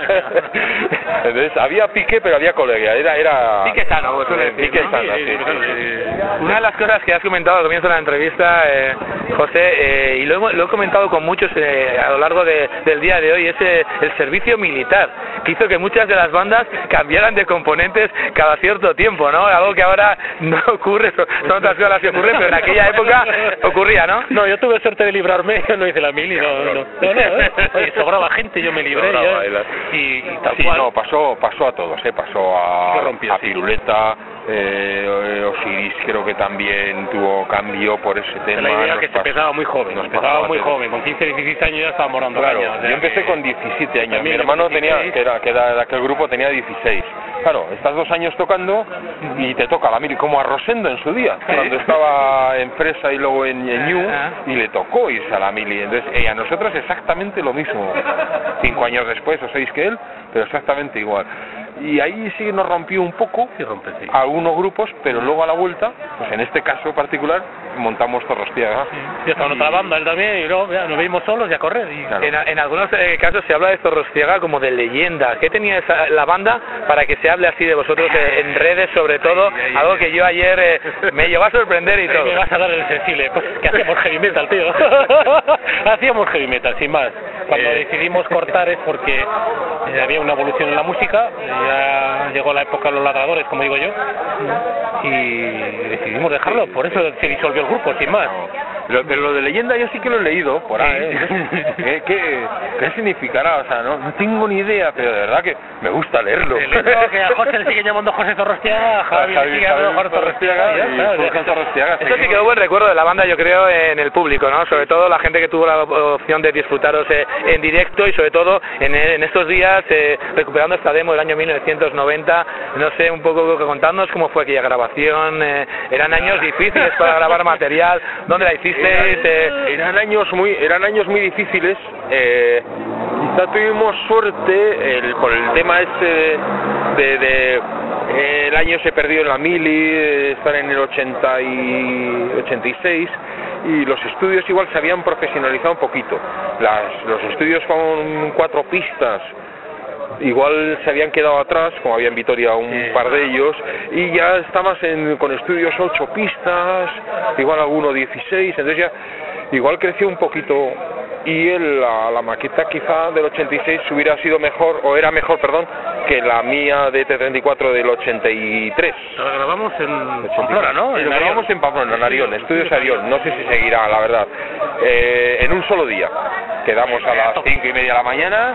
Entonces había pique, pero había colega. Era, era... Pique sano, pues suele decir, pique ¿no? sano, Sí, sí, sí, sí, sí. sí. Una de las cosas que has comentado al comienzo de la entrevista, eh, José, eh, y lo, hemos, lo he comentado con muchos eh, a lo largo de, del día de hoy, es eh, el servicio militar, que hizo que muchas de las bandas cambiaran de componentes cada cierto tiempo, ¿no? Algo que ahora no ocurre, son, son otras cosas las que ocurren, pero en aquella época ocurría, ¿no? No, yo tuve suerte de librarme, yo no hice la mili, no, no, no, no, no. Oye, sobraba gente, yo me libré, Sobraba, yo, y, y tal sí, cual. no, pasó, pasó a todos, ¿eh? Pasó a, rompió, a sí. Piruleta, eh, Osiris creo que también tuvo cambio por ese tema. La idea nos que se pasó, empezaba muy joven, nos empezaba pasó a muy todos. joven, con quince, dieciséis años ya estaba morando Claro, caña, o sea yo empecé que... con diecisiete años, mi También hermano dieciséis. tenía, que era, que era de aquel grupo tenía dieciséis. Claro, estás dos años tocando y te toca la mili, como a Rosendo en su día, Sí. cuando estaba en Fresa y luego en, en Ñu, Ah. y le tocó irse a la mili. Entonces, eh, a nosotros exactamente lo mismo, cinco años después o seis que él, pero exactamente igual. Y ahí sí nos rompió un poco Sí, rompe, sí. algunos grupos, pero luego a la vuelta, pues en este caso particular, montamos Zorrostiaga. Yo estaba en otra banda, él también, y luego ya, nos vimos solos y a correr. Y... Claro. En, en algunos eh, casos se habla de Zorrostiaga como de leyenda. ¿Qué tenía esa, la banda para que se hable así de vosotros eh, en redes, sobre todo? Algo que yo ayer eh, me llegó a sorprender y todo. Me vas a dar el sensible, pues que hacíamos heavy metal, tío. Hacíamos heavy metal, sin más. Cuando Eh. decidimos cortar es porque eh, había una evolución en la música, eh, ya llegó la época de los ladradores, como digo yo, y decidimos dejarlo, por eso se disolvió el grupo, sin más. Pero, pero lo de leyenda yo sí que lo he leído por ahí. ¿eh? ¿Qué, qué, ¿Qué significará? O sea, no, no tengo ni idea, pero de verdad que me gusta leerlo. El hecho que a José le siguen llamando José Zorrostiaga, a Javi le sigue llamando Jorge Zorrostiaga, y ya está, y Jorge Zorrostiaga, Eso sí quedó buen recuerdo de la banda, yo creo, en el público, ¿no? Sobre todo la gente que tuvo la opción de disfrutaros eh, en directo, y sobre todo en, en estos días eh, recuperando esta demo del año mil novecientos noventa. No sé, un poco contarnos cómo fue aquella grabación. Eh, eran años difíciles para grabar material. ¿Dónde la hicisteis? Eran, Eh, eran años muy eran años muy difíciles. Eh, quizá tuvimos suerte el, por el tema ese de, de eh, el año se perdió en la mili, eh, estar en el ochenta y ochenta y seis, y los estudios igual se habían profesionalizado un poquito. Las, los estudios con cuatro pistas igual se habían quedado atrás, como había en Vitoria un Sí. par de ellos, y ya estabas en, con estudios ocho pistas, igual alguno dieciséis, entonces ya igual creció un poquito y el, la, la maqueta quizá del ochenta y seis hubiera sido mejor, o era mejor, perdón, que la mía de T treinta y cuatro del ochenta y tres. Lo grabamos en Pamplona, ¿no? Lo grabamos en Pamplona, en Arión, Estudios Arión, no sé si seguirá, la verdad. Eh, en un solo día. Quedamos a las cinco y media de la mañana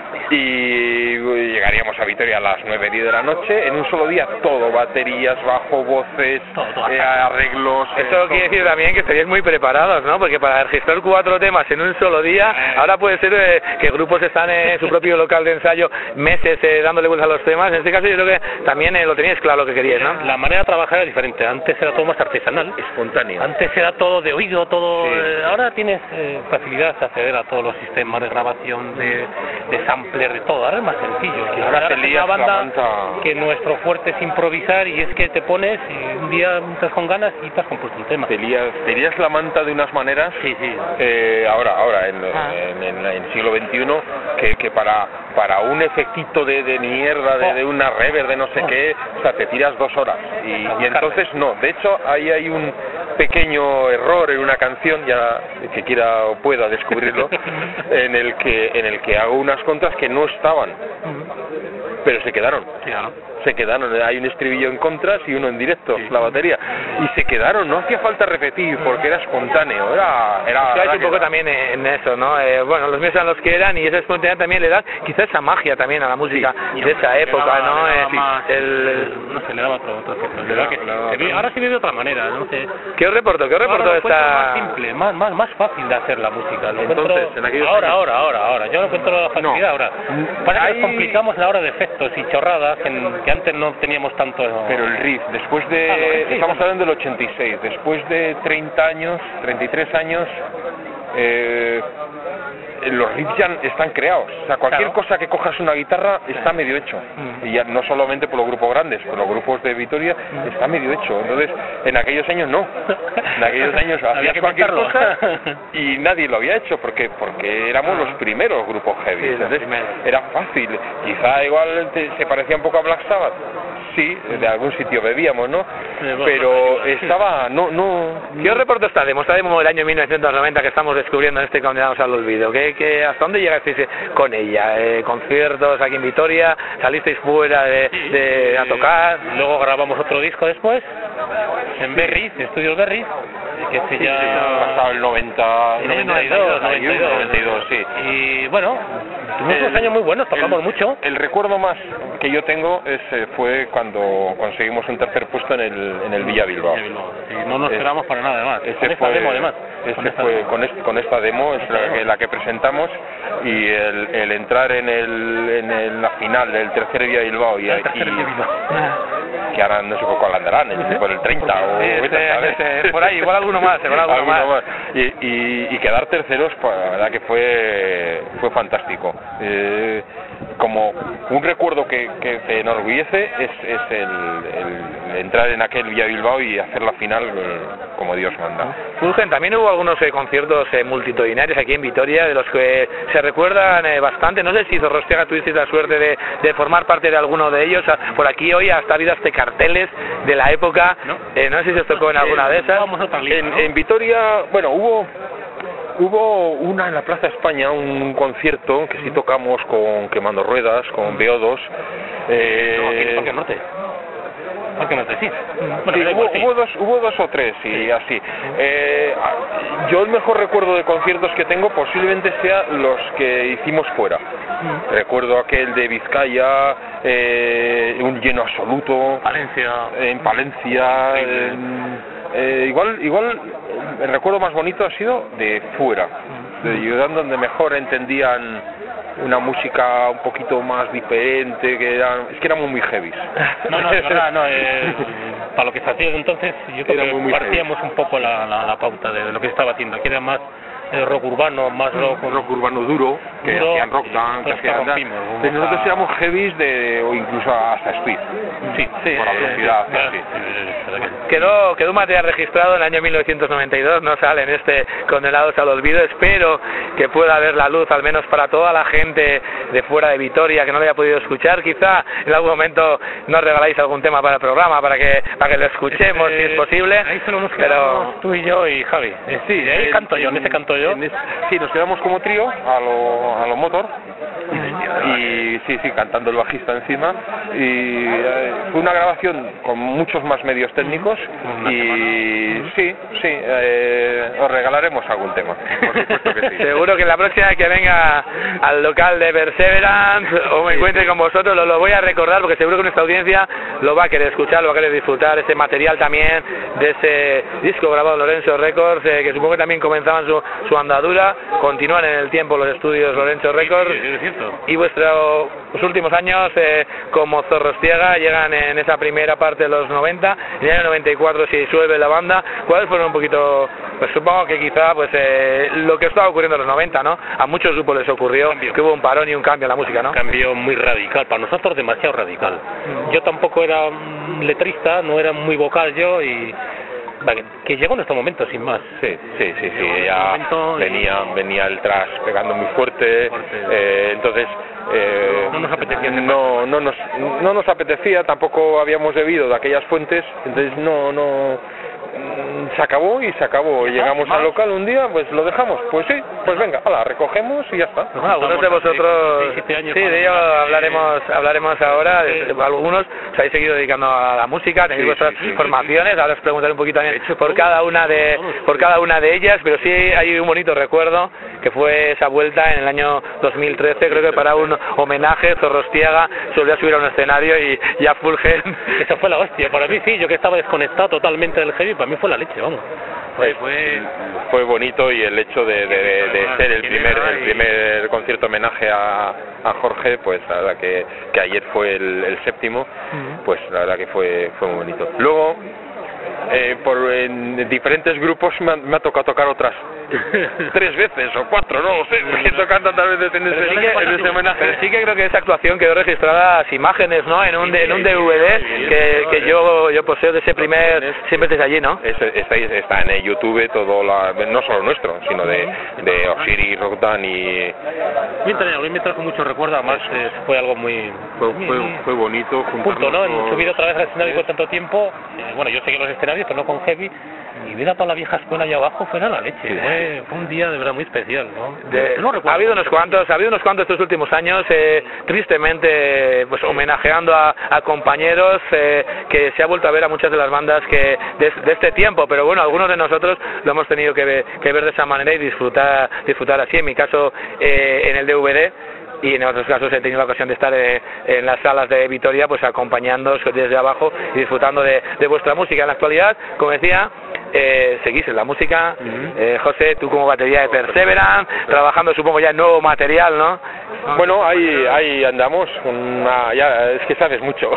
y llegaríamos a Vitoria a las nueve y diez de la noche. En un solo día todo, baterías, bajo, voces, eh, arreglos. Eso eh, quiere decir también que estaríais muy preparados, ¿no? Porque para registrar cuatro temas en un solo día, ahora puede ser eh, que grupos están en su propio local de ensayo meses eh, dándole vueltas a los temas. En este caso yo creo que también eh, lo teníais claro lo que queríais, ¿no? La manera de trabajar era diferente. Antes era todo más artesanal, espontáneo. Antes era todo de oído, todo. Sí. Eh, ahora tienes eh, facilidad de acceder a todos los sistemas de grabación, de, de sampler, de todo. Ahora es más sencillo. Que ahora es una banda que nuestro fuerte es improvisar y es que te pones y un día estás con ganas y te has compuesto un tema. Te lías, te lías la manta de unas maneras. Sí, sí. Eh, ahora, ahora en, ah. en, en, en el siglo veintiuno que, que para para un efectito de, de mierda, de, de una reverb, de no sé oh. qué, o sea, te tiras dos horas y, y entonces no. De hecho, ahí hay un pequeño error en una canción, ya el que quiera o pueda descubrirlo, en el que en el que hago unas contras que no estaban, pero se quedaron. Sí, ¿no? Se quedaron, hay un estribillo en contras y uno en directo, sí. La batería, y se quedaron, no hacía falta repetir porque era espontáneo, era... era hay un poco era. También en eso, ¿no? Eh, bueno, los míos eran los que eran y esa espontaneidad también le da quizás esa magia también a la música sí. de esa época, daba, ¿no? Le eh, más, el... No sé, le daba otro, otro efecto, le daba que sí. Se ahora se vive de otra manera, no sé. ¿Qué os reporto? ¿Qué os reporto ahora esta...? Más simple, más, más, más fácil de hacer la música. Lo Entonces, encuentro... en aquellos ahora, años... ahora, ahora, ahora, yo no encuentro la facilidad no. ahora. Parece Hay... que nos complicamos la hora de efectos y chorradas que, que antes no teníamos tanto. Pero el riff, después de... Ah, no, estamos hablando del ochenta y seis, después de treinta años, treinta y tres años, eh, los riffs ya están creados. O sea, cualquier claro. cosa que cojas una guitarra está medio hecho. Mm. Y ya no solamente por los grupos grandes, por los grupos de Vitoria, mm. está medio hecho. Entonces, en aquellos años no. En aquellos años hacías cualquier cosa y nadie lo había hecho porque porque éramos los primeros grupos heavy. Sí, entonces, era fácil. Quizá igual te, se parecía un poco a Black Sabbath. Sí, de algún sitio bebíamos, ¿no? Pero estaba, no, no... ¿Qué os reporto esta demo? Esta demo del año mil novecientos noventa que estamos descubriendo en este Condenados al Olvido. ¿Qué, qué, ¿Hasta dónde llegasteis con ella? Eh, ¿Conciertos aquí en Vitoria? ¿Salisteis fuera de, de a tocar? Luego grabamos otro disco después, en Berriz, Estudios Berriz, que se ya... Pasado el noventa... noventa y dos, noventa y dos, sí. Y bueno, tuvimos unos años muy buenos, tocamos el, mucho. El recuerdo más que yo tengo es, fue cuando conseguimos un tercer puesto en el, en el Villa Bilbao. Villa Bilbao. Y no nos esperamos para nada más. Ese con esta fue, demo además. Ese con, esta fue, demo. Con, este, con esta demo es la que, la que presentamos y el, el entrar en, el, en el, la final del tercer Villa Bilbao y, y que ahora no sé por cuál andarán, por el treinta o sí, ese, ese, por ahí, igual alguno más, igual alguno, alguno más. más. Y, y, y quedar terceros, pues la verdad que fue fue fantástico. Eh, como un recuerdo que, que te enorgullece es, es el, el entrar en aquel Villa Bilbao y hacer la final como Dios manda. Fulgen, también hubo algunos eh, conciertos eh, multitudinarios aquí en Vitoria de los que se recuerdan eh, bastante. No sé si Zorrostiaga tuvisteis la suerte de, de formar parte de alguno de ellos. Por aquí hoy hasta ha habido hasta carteles de la época. No, eh, no sé si os tocó en alguna de esas. En, en Vitoria, bueno, hubo hubo una en la Plaza España, un concierto que sí tocamos con Quemando Ruedas, con B O dos. Eh, no, aquí en Parque Norte. Parque Norte, sí. Bueno, sí, hubo, sí. Hubo, dos, hubo dos o tres y sí. así. Eh, yo el mejor recuerdo de conciertos que tengo posiblemente sea los que hicimos fuera. Mm. Recuerdo aquel de Vizcaya, eh, un lleno absoluto. Palencia. En Palencia. Sí, en, eh, igual, igual el recuerdo más bonito ha sido de fuera, de Ayudán, donde mejor entendían una música un poquito más diferente, que eran, es que éramos muy heavy. No, no, no, no eh, para lo que se hacía entonces, yo creo era que muy partíamos heavy. Un poco la, la, la pauta de lo que se estaba haciendo. Aquí era más eh, rock urbano, más rock, rock urbano duro, que duro, hacían rock down, que hacían dance. Nosotros éramos heavies de, o incluso hasta speed. Sí, sí, por la velocidad. Sí, sí, sí. Quedó, quedó un material registrado en el año mil novecientos noventa y dos, no sale en este Condenados al Olvido. Espero que pueda ver la luz, al menos para toda la gente de fuera de Vitoria que no lo haya podido escuchar. Quizá en algún momento nos regaláis algún tema para el programa, para que para que lo escuchemos, eh, si es posible. Ahí solo nos pero tú y yo y Javi. Eh, sí, ahí canto yo, en ese canto pregunto yo. Es, sí, nos quedamos como trío a lo, a lo motor. Y sí, sí, cantando el bajista encima. Y eh, fue una grabación con muchos más medios técnicos. Y sí, sí, eh, os regalaremos algún tema. Por supuesto que sí. Seguro que la próxima que venga al local de Perseverance o me encuentre con vosotros, lo, lo voy a recordar porque seguro que nuestra audiencia lo va a querer escuchar, lo va a querer disfrutar, ese material también de ese disco grabado en Lorenzo Records, eh, que supongo que también comenzaban su, su andadura, continúan en el tiempo los estudios Lorenzo Records, sí, sí, es cierto. Y vuestros últimos años eh, como Zorrostiaga llegan en esa primera parte de los noventa, en el año noventa y cuatro se disuelve la banda. ¿Cuáles fueron un poquito, pues supongo que quizá pues eh, lo que estaba ocurriendo en los noventa, ¿no? A muchos grupos les ocurrió cambio. Que hubo un parón y un cambio en la música, ¿no? Un cambio muy radical, para nosotros demasiado radical. Mm. Yo tampoco era letrista, no era muy vocal yo y... que llegó en este momento sin más. Sí, sí, sí, sí. Ya venía, y... venía el thrash pegando muy fuerte, fuerte. Eh, entonces eh, no nos apetecía, no, no nos, no nos apetecía, tampoco habíamos bebido de aquellas fuentes, entonces no, no, se acabó y se acabó. Llegamos al local un día, pues lo dejamos, pues sí, pues venga, ala, recogemos y ya está. Bueno, algunos de vosotros, sí, de ello hablaremos, hablaremos ahora. De, algunos os habéis seguido dedicando a la música, tenéis sí, vuestras sí, sí, formaciones. Sí. Ahora os preguntaré un poquito también por cada una de, por cada una de ellas, pero sí hay un bonito recuerdo que fue esa vuelta en el año dos mil trece, creo que para un homenaje Zorrostiaga se volvió a subir a un escenario y ya Fulgen. Eso fue la hostia. Para mí sí, yo que estaba desconectado totalmente del heavy, para mí fue la leche, vamos. Fue, fue, fue bonito, y el hecho de, de, de, de ser el primer el primer concierto homenaje a, a Jorge, pues la verdad que, que ayer fue el, el séptimo, pues la verdad que fue fue muy bonito. Luego eh, por en diferentes grupos me ha, me ha tocado tocar otras tres veces o cuatro, no lo sé, porque tocan tantas veces en ese, sí que, en ese homenaje. Pero sí que creo que esa actuación quedó registrada las imágenes, ¿no? En un, en un D V D que, que yo yo poseo de ese primer, siempre desde allí, ¿no? Es, está, está en el YouTube todo, la, no solo nuestro, sino de, de Osiris, Rockdown y... Mientras, me trajo mucho recuerdo, además eh, fue algo muy... Fue, fue, fue bonito. Punto, ¿no? En subir otra vez al escenario por tanto tiempo, eh, bueno, yo seguí los escenarios, pero no con heavy, y ver a toda la vieja escuela allá abajo fue la leche. Sí. Fue, fue un día de verdad muy especial, ¿no? De, no ha habido unos cuantos, ha habido unos cuantos estos últimos años, eh, tristemente, pues homenajeando a, a compañeros eh, que se ha vuelto a ver a muchas de las bandas que de, de este tiempo, pero bueno, algunos de nosotros lo hemos tenido que ver, que ver de esa manera y disfrutar, disfrutar así. En mi caso, eh, en el D V D. Y en otros casos he tenido la ocasión de estar eh, en las salas de Vitoria, pues acompañándoos desde abajo y disfrutando de, de vuestra música. En la actualidad, como decía, eh, seguís en la música. Uh-huh. eh, José, tú como batería de Perseverance, trabajando supongo ya en nuevo material, ¿no? Bueno, ahí ahí andamos, una, ya es que sabes mucho.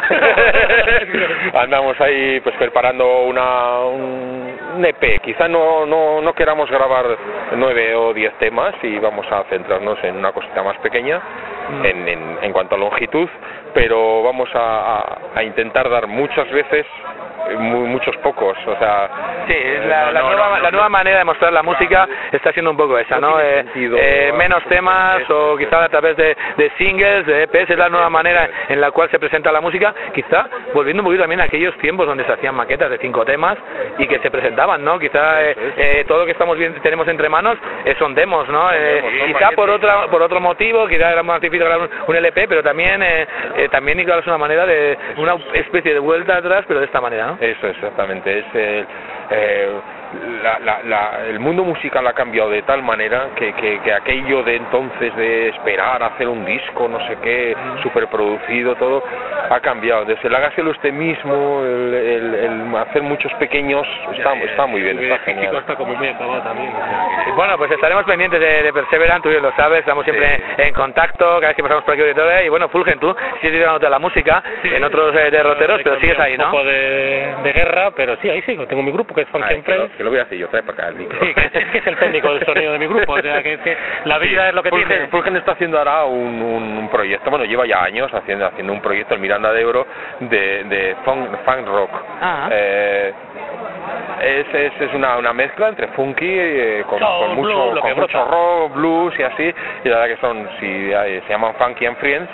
Andamos ahí pues preparando una un, un E P. Quizá no no no queramos grabar nueve o diez temas y vamos a centrarnos en una cosita más pequeña mm. en, en en cuanto a longitud, pero vamos a, a, a intentar dar muchas veces Muy, muchos pocos, o sea... Sí, la, la, no, nueva, no, no, la nueva manera de mostrar la música está siendo un poco esa, ¿no? Eh, eh, menos temas o quizá a través de, de singles, de E Pes, es la nueva manera en la cual se presenta la música, quizá volviendo un poquito también a aquellos tiempos donde se hacían maquetas de cinco temas y que se presentaban, ¿no? Quizá eh, eh, todo lo que estamos viendo, tenemos entre manos eh, son demos, ¿no? Eh, quizá por otra por otro motivo, quizá era más difícil grabar un, un L P, pero también eh, eh, también igual es una manera de una especie de vuelta atrás, pero de esta manera, ¿no? Eso, exactamente. Es el, eh, la, la, la, el mundo musical ha cambiado de tal manera que, que, que aquello de entonces de esperar a hacer un disco, no sé qué, superproducido, todo, ha cambiado. Desde el hágaselo usted mismo, el, el, el hacer muchos pequeños, está, está muy bien, está genial. Está como muy acabado también. Bueno, pues estaremos pendientes de, de Perseverance, tú bien lo sabes, estamos siempre sí. en contacto, cada vez que pasamos por aquí auditorio, y bueno, Fulgen, tú sigues dándote a la música, sí, en otros eh, derroteros, pero sigues ahí, ¿no? Un poco de, de guerra, pero sí, ahí sigo, tengo mi grupo que es Function Friends. Que lo voy a hacer yo, trae para acá el micro. Sí, que es, que es el técnico del sonido de mi grupo, o sea, que, que la vida sí, es lo que Fulgen, tiene. Fulgen está haciendo ahora un, un, un proyecto, bueno, lleva ya años haciendo haciendo un proyecto, el Miranda de Ebro, de, de funk, funk rock. Ah. Eh, es, es, es una, una mezcla entre funky eh, con, Soul, con mucho, blues, con mucho rock, blues y así, y la verdad que son, si, eh, se llaman Funky and Friends,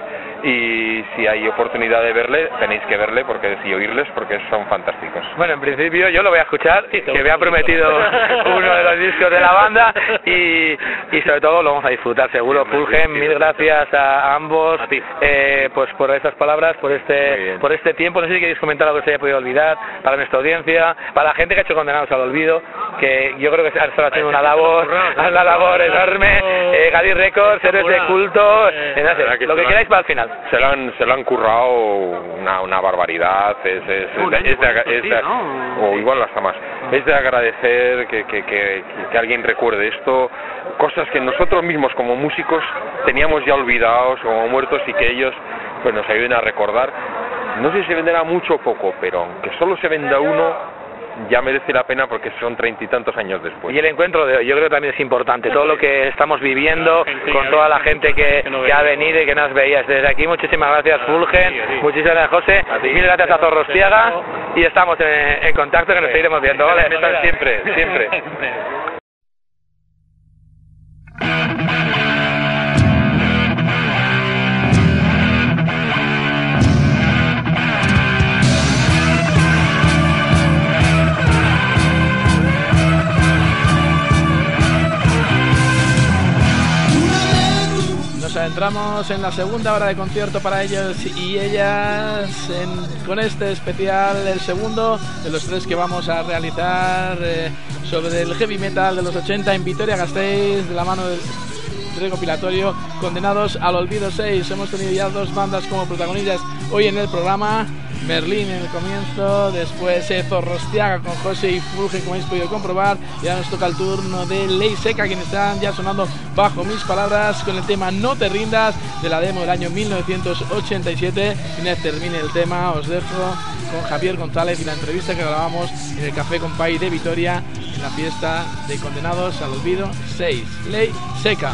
y si hay oportunidad de verle, tenéis que verle porque y oírles porque son fantásticos. Bueno, en principio yo lo voy a escuchar, que me ha prometido uno de los discos de la banda y, y sobre todo lo vamos a disfrutar seguro. Fulgen, mil gracias a, a ambos a eh, pues por estas palabras, por este por este tiempo. No sé si queréis comentar algo que se haya podido olvidar para nuestra audiencia, para la gente que ha hecho Condenados al Olvido, que yo creo que están haciendo una labor, una labor enorme. Eh, Gadir Records, Héroes de Culto, eh, no sé, lo que queráis para el final. Se lo han, se lo han currado una, una barbaridad, es, es, es, de, es, de, es de, o igual hasta más, es de agradecer que, que, que, que alguien recuerde esto, cosas que nosotros mismos como músicos teníamos ya olvidados como muertos y que ellos pues nos ayuden a recordar. No sé si se venderá mucho o poco, pero aunque solo se venda uno, ya merece la pena porque son treinta y tantos años después. Y el encuentro de hoy, yo creo que también es importante, todo lo que estamos viviendo con toda la gente que, que ha venido y que nos veías. Desde aquí, muchísimas gracias, Fulgen, muchísimas gracias, José, mil gracias a Zorrostiaga y estamos en, en contacto, que nos seguiremos viendo, ¿vale? Siempre, siempre. Nos adentramos en la segunda hora de concierto para ellos y ellas en, con este especial, el segundo de los tres que vamos a realizar eh, sobre el heavy metal de los ochenta en Vitoria-Gasteiz, de la mano del recopilatorio Condenados al Olvido seis. Hemos tenido ya dos bandas como protagonistas hoy en el programa. Merlín en el comienzo, después eh, Zorrostiaga con José y Fulgen, como habéis podido comprobar. Y ahora nos toca el turno de Ley Seca, quienes están ya sonando bajo mis palabras con el tema No te rindas, de la demo del año mil novecientos ochenta y siete. Y una vez termine el tema, os dejo con Javier González y la entrevista que grabamos en el Café Compay de Vitoria en la fiesta de Condenados al Olvido seis. Ley Seca.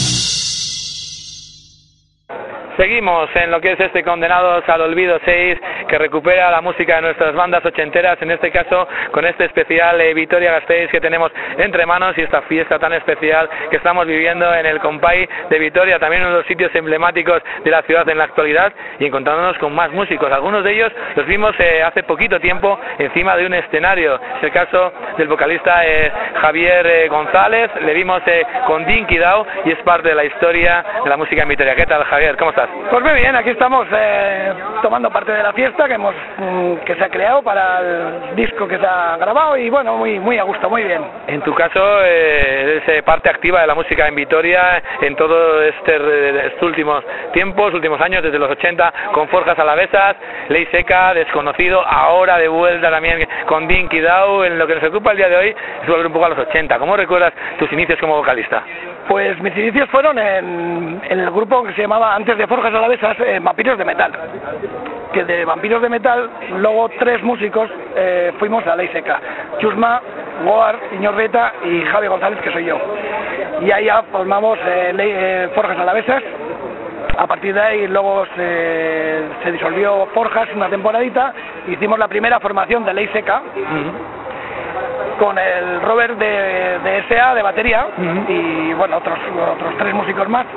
Seguimos en lo que es este Condenados al Olvido seis que recupera la música de nuestras bandas ochenteras, en este caso con este especial eh, Vitoria-Gasteiz que tenemos entre manos y esta fiesta tan especial que estamos viviendo en el Compay de Vitoria, también uno de los sitios emblemáticos de la ciudad en la actualidad, y encontrándonos con más músicos. Algunos de ellos los vimos eh, hace poquito tiempo encima de un escenario. Es el caso del vocalista eh, Javier eh, González, le vimos eh, con Dinky Dao y es parte de la historia de la música en Vitoria. ¿Qué tal, Javier? ¿Cómo estás? Pues muy bien, aquí estamos eh, tomando parte de la fiesta que hemos mm, que se ha creado para el disco que se ha grabado y bueno, muy muy a gusto, muy bien. En tu caso, eh, eres eh, parte activa de la música en Vitoria en todos este, estos últimos tiempos, últimos años, desde los ochenta, con Forjas Alavesas, Ley Seca, Desconocido, ahora de vuelta también con Dinky Dao. En lo que nos ocupa el día de hoy es volver un poco a los ochenta. ¿Cómo recuerdas tus inicios como vocalista? Pues mis inicios fueron en, en el grupo que se llamaba, antes de Forjas Alavesas, eh, Vampiros de Metal. Que de Vampiros de Metal, luego tres músicos eh, fuimos a Ley Seca. Chusma, Goar, Iñorreta y Javi González, que soy yo. Y ahí ya formamos eh, Ley, eh, Forjas Alavesas. A partir de ahí luego se, se disolvió Forjas una temporadita, hicimos la primera formación de Ley Seca, uh-huh. con el Robert de, de S A de batería, uh-huh. y bueno, otros, otros tres músicos más.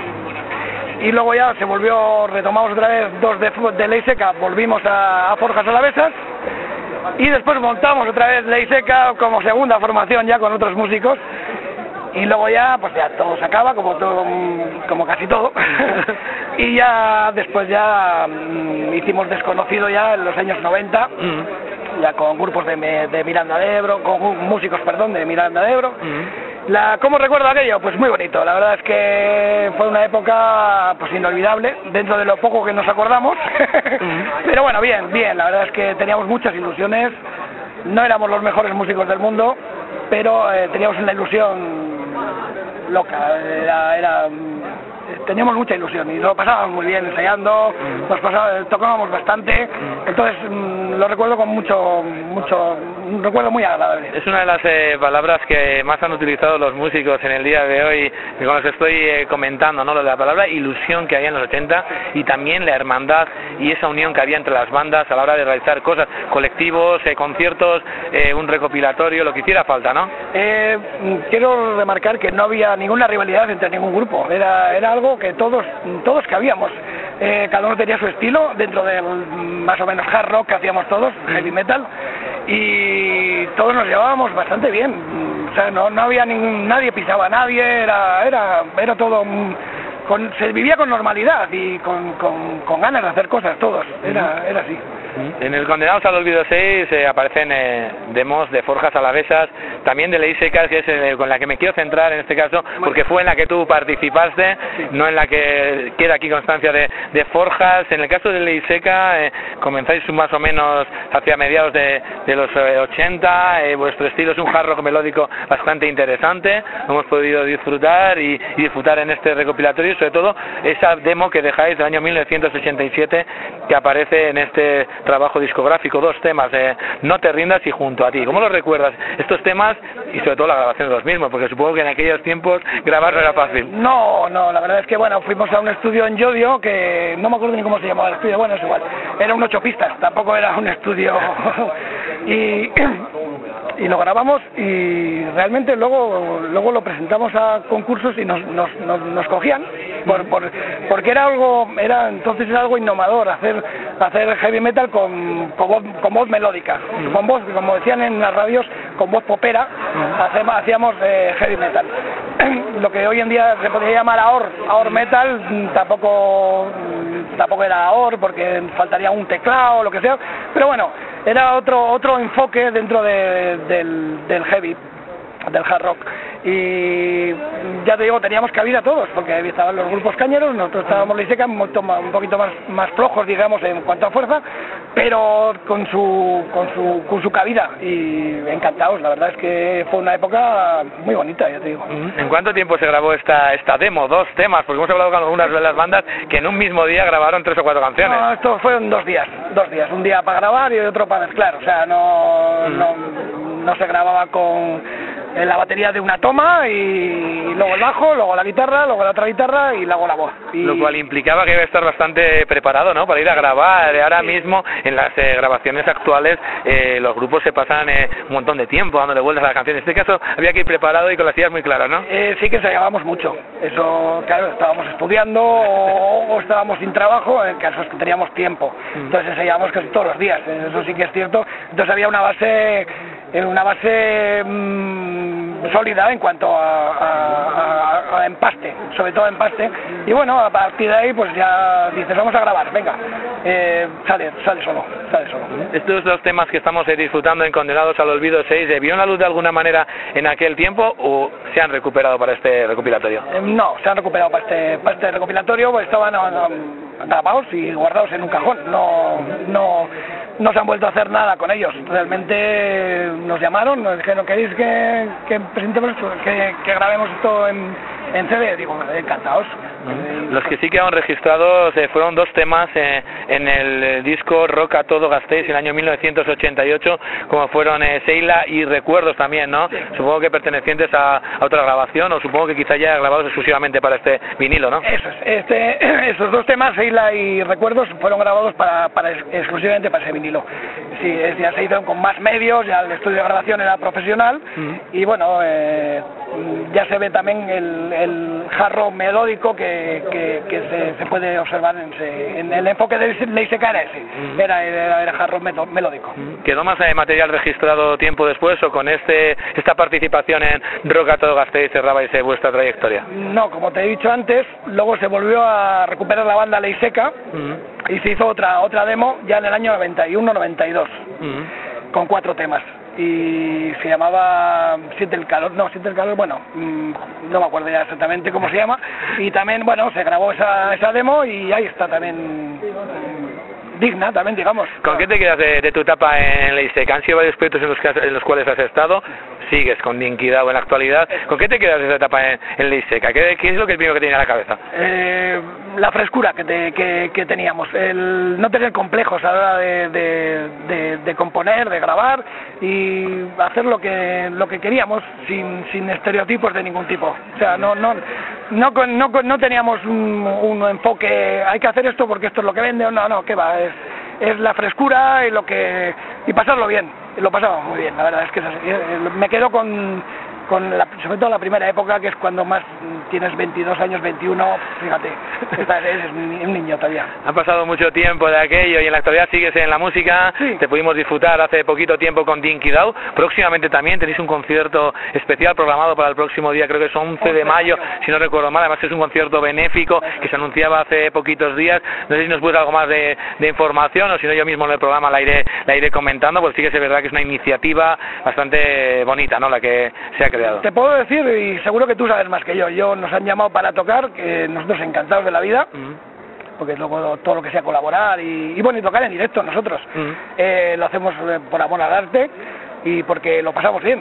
Y luego ya se volvió, retomamos otra vez dos de, de Ley Seca, volvimos a, a Forjas Alavesas, y después montamos otra vez Ley Seca como segunda formación ya con otros músicos. Y luego ya, pues ya todo se acaba, como todo, como casi todo. Y ya después ya mm, hicimos Desconocido ya en los años noventa, mm. ya con grupos de, de Miranda de Ebro, con músicos, perdón, de Miranda de Ebro. Mm. La, ¿Cómo recuerdo aquello? Pues muy bonito. La verdad es que fue una época pues inolvidable, dentro de lo poco que nos acordamos. Mm. Pero bueno, bien, bien. La verdad es que teníamos muchas ilusiones. No éramos los mejores músicos del mundo, pero eh, teníamos una ilusión loca, era, era, teníamos mucha ilusión y nos lo pasábamos muy bien ensayando, nos pasábamos, tocábamos bastante, entonces mmm, lo recuerdo con mucho, mucho, un recuerdo muy agradable. Es una de las eh, palabras que más han utilizado los músicos en el día de hoy, y con los que estoy eh, comentando, ¿no? La palabra ilusión que había en los ochenta y también la hermandad y esa unión que había entre las bandas a la hora de realizar cosas, colectivos, eh, conciertos, eh, un recopilatorio, lo que hiciera falta, ¿no? Eh, quiero remarcar que no había ninguna rivalidad entre ningún grupo, era, era algo que todos, todos cabíamos. Eh, cada uno tenía su estilo dentro del más o menos hard rock que hacíamos todos, heavy metal, y todos nos llevábamos bastante bien. O sea, no, no había ningún, nadie pisaba a nadie, era, era, era todo, con, se vivía con normalidad y con, con, con ganas de hacer cosas todos, era, era así. En el Condenados al Olvido seis eh, aparecen eh, demos de Forjas Alavesas, también de Ley Seca, que es eh, con la que me quiero centrar en este caso, porque fue en la que tú participaste, no en la que queda aquí constancia de, de Forjas. En el caso de Ley Seca, eh, comenzáis más o menos hacia mediados de, de los eh, ochenta, eh, vuestro estilo es un hard rock melódico bastante interesante, lo hemos podido disfrutar y, y disfrutar en este recopilatorio, sobre todo esa demo que dejáis del año mil novecientos ochenta y siete, que aparece en este trabajo discográfico, dos temas, eh, No te rindas y Junto a ti. ¿Cómo los recuerdas estos temas y sobre todo la grabación de los mismos? Porque supongo que en aquellos tiempos grabar no era fácil. No, no, la verdad es que bueno, fuimos a un estudio en Llodio que no me acuerdo ni cómo se llamaba el estudio, bueno, es igual, era un ocho pistas, tampoco era un estudio y, y lo grabamos y realmente luego luego lo presentamos a concursos y nos, nos, nos, nos cogían por, por, porque era algo, era entonces era algo innovador hacer hacer heavy metal con, con, voz, con voz melódica, mm. con voz, como decían en las radios, con voz popera, mm. hacemos, hacíamos eh, heavy metal. Lo que hoy en día se podría llamar AOR, AOR metal, tampoco tampoco era AOR porque faltaría un teclado o lo que sea, pero bueno, era otro otro enfoque dentro de, del, del heavy, del hard rock. Y ya te digo, teníamos cabida todos, porque estaban los grupos cañeros, nosotros estábamos Ley Seca, un, un poquito más, más flojos, digamos, en cuanto a fuerza, pero con su, con su, con su cabida, y encantados. La verdad es que fue una época muy bonita, ya te digo. ¿En cuánto tiempo se grabó esta, esta demo? Dos temas, porque hemos hablado con algunas de las bandas que en un mismo día grabaron tres o cuatro canciones. No, esto fueron dos días, dos días, un día para grabar y otro para mezclar, o sea, no, mm. no, no se grababa con... en la batería de una toma y luego el bajo, luego la guitarra, luego la otra guitarra y luego la voz. Y... Lo cual implicaba que debe estar bastante preparado, ¿no? Para ir a grabar. Ahora mismo, en las eh, grabaciones actuales, eh, los grupos se pasan eh, un montón de tiempo dándole vueltas a las canciones. En este caso había que ir preparado y con las ideas muy claras, ¿no? Eh, sí que ensayábamos mucho. Eso, claro, estábamos estudiando o, o estábamos sin trabajo, en casos que teníamos tiempo. Entonces ensayábamos casi todos los días. Eso sí que es cierto. Entonces había una base... en una base mmm, sólida en cuanto a, a, a, a empaste, sobre todo empaste, y bueno, a partir de ahí pues ya dices, vamos a grabar, venga, eh, sale, sale solo, sale solo. Estos dos temas que estamos eh, disfrutando en Condenados al Olvido seis, ¿eh, ¿vieron la luz de alguna manera en aquel tiempo o se han recuperado para este recopilatorio? Eh, no, se han recuperado para este, para este recopilatorio, pues estaban um, grabados y guardados en un cajón, no, no, no se han vuelto a hacer nada con ellos, realmente nos llamaron, nos dijeron, ¿queréis que, que presentemos esto, que, que grabemos esto en, en C D? Digo, encantados. Mm. Los que sí quedaron registrados eh, fueron dos temas eh, en el eh, disco Rock a todo Gasteiz en el año mil novecientos ochenta y ocho, como fueron eh, Seila y Recuerdos también, ¿no? Sí. Supongo que pertenecientes a, a otra grabación, o supongo que quizá ya grabados exclusivamente para este vinilo, ¿no? Eso es, este, esos dos temas, Seila y Recuerdos, fueron grabados para, para exclusivamente para ese vinilo. Sí, ya se hicieron con más medios, ya el estudio de grabación era profesional, mm. y bueno, eh, ya se ve también el, el jarro melódico que, que, que se, se puede observar en, se, en el enfoque de Leiseca era ese, mm. era, era, era jarro melódico. Mm. ¿Quedó más eh, material registrado tiempo después o con este esta participación en Rock a todo Gasteiz cerrabais eh, vuestra trayectoria? No, como te he dicho antes, luego se volvió a recuperar la banda Leiseca mm. y se hizo otra otra demo ya en el año noventa y uno noventa y dos mm. con cuatro temas. Y se llamaba Siente el calor, no, Siente el calor, bueno, mmm, no me acuerdo ya exactamente cómo se llama, y también, bueno, se grabó esa, esa demo y ahí está también mmm, digna, también, digamos. ¿Con qué te quedas de, de tu etapa en Leiseca? Han sido varios proyectos en los, que has, en los cuales has estado, sigues con Dinky Dao en la actualidad. ¿Con qué te quedas de esa etapa en, en Leiseca? ¿Qué, ¿Qué es lo que primero que te viene a la cabeza? Eh, la frescura que, te, que, que teníamos, el no tener complejos a la hora de, de, de, de componer, de grabar y hacer lo que lo que queríamos sin, sin estereotipos de ningún tipo. O sea, no no no no, no teníamos un, un enfoque, hay que hacer esto porque esto es lo que vende, o no, no, qué va, es, es la frescura y lo que y pasarlo bien. Lo pasaba muy bien, la verdad es que me quedo con, con la, sobre todo la primera época, que es cuando más tienes veintidós años, veintiuno, fíjate, eres un niño todavía. Ha pasado mucho tiempo de aquello y en la actualidad sigues en la música, sí. Te pudimos disfrutar hace poquito tiempo con Dinky Dao, próximamente también tenéis un concierto especial programado para el próximo día, creo que es once de mayo, si no recuerdo mal, además es un concierto benéfico que se anunciaba hace poquitos días, no sé si nos puedes dar algo más de, de información o si no yo mismo en el programa la iré, la iré comentando, pues sí que es verdad que es una iniciativa bastante bonita, ¿no?, la que se ha creado. Te puedo decir, y seguro que tú sabes más que yo, yo nos han llamado para tocar, que nosotros encantados de la vida, mm. porque luego todo lo que sea colaborar y, y bueno, y tocar en directo nosotros, mm. eh, lo hacemos por amor al arte y porque lo pasamos bien,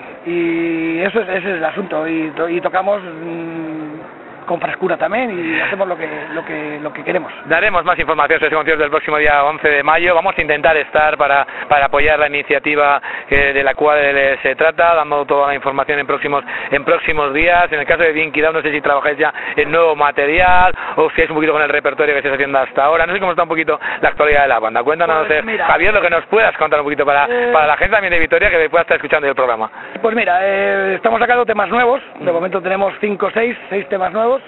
y eso es, ese es el asunto, y, y tocamos mmm, con frescura también y hacemos lo que lo que lo que queremos. Daremos más información sobre ese concierto del próximo día once de mayo. Vamos a intentar estar para para apoyar la iniciativa que, de la cual eh, se trata, dando toda la información en próximos en próximos días. En el caso de Dinky Dao, no sé si trabajáis ya en nuevo material o si es un poquito con el repertorio que estáis haciendo hasta ahora. No sé cómo está un poquito la actualidad de la banda. Cuéntanos, pues, mira, Javier, lo que nos puedas contar un poquito para, eh, para la gente también de Vitoria que pueda estar escuchando el programa. Pues mira, eh, estamos sacando temas nuevos. De momento tenemos cinco o seis, seis temas nuevos.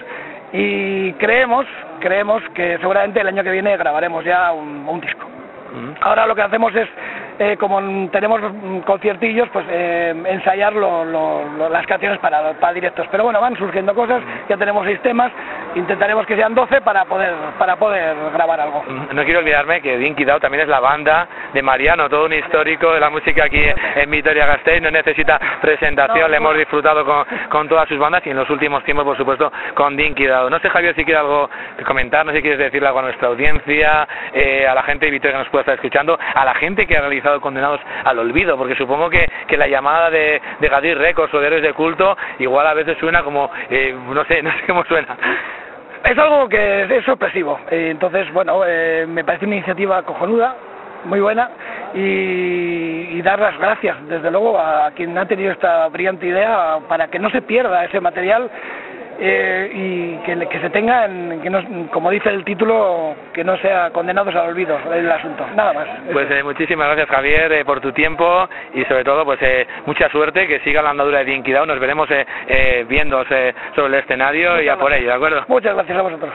Y creemos, creemos que seguramente el año que viene grabaremos ya un, un disco. Mm. Ahora lo que hacemos es, eh, como tenemos conciertillos, pues eh, ensayar lo, lo, lo, las canciones para, para directos. Pero bueno, van surgiendo cosas, ya tenemos seis temas, intentaremos que sean doce para poder para poder grabar algo. No quiero olvidarme que Dinky Dao también es la banda de Mariano, todo un histórico de la música aquí en Vitoria-Gasteiz, no necesita presentación, no, le hemos disfrutado con, con todas sus bandas y en los últimos tiempos, por supuesto, con Dinky Dao. No sé, Javier, si quieres algo que comentar, no sé si quieres decirle algo a nuestra audiencia, eh, a la gente de Vitoria que nos pueda estar escuchando, a la gente que ha realizado Condenados al Olvido, porque supongo que, que la llamada de, de Gadir Records o de Héroes de Culto igual a veces suena como, eh, no sé, no sé cómo suena. Es algo que es sorpresivo, eh, entonces, bueno, eh, me parece una iniciativa cojonuda muy buena, y, y dar las gracias, desde luego, a quien ha tenido esta brillante idea para que no se pierda ese material. Eh, y que, que se tenga, en, que no, como dice el título, que no sea condenados al olvido el asunto, nada más. Pues eh, muchísimas gracias, Javier, eh, por tu tiempo, y sobre todo pues eh, mucha suerte, que siga la andadura de Bien Quidao. Nos veremos eh, eh, viéndose eh, sobre el escenario. Muchas y a por ello, ¿de acuerdo? Muchas gracias a vosotros.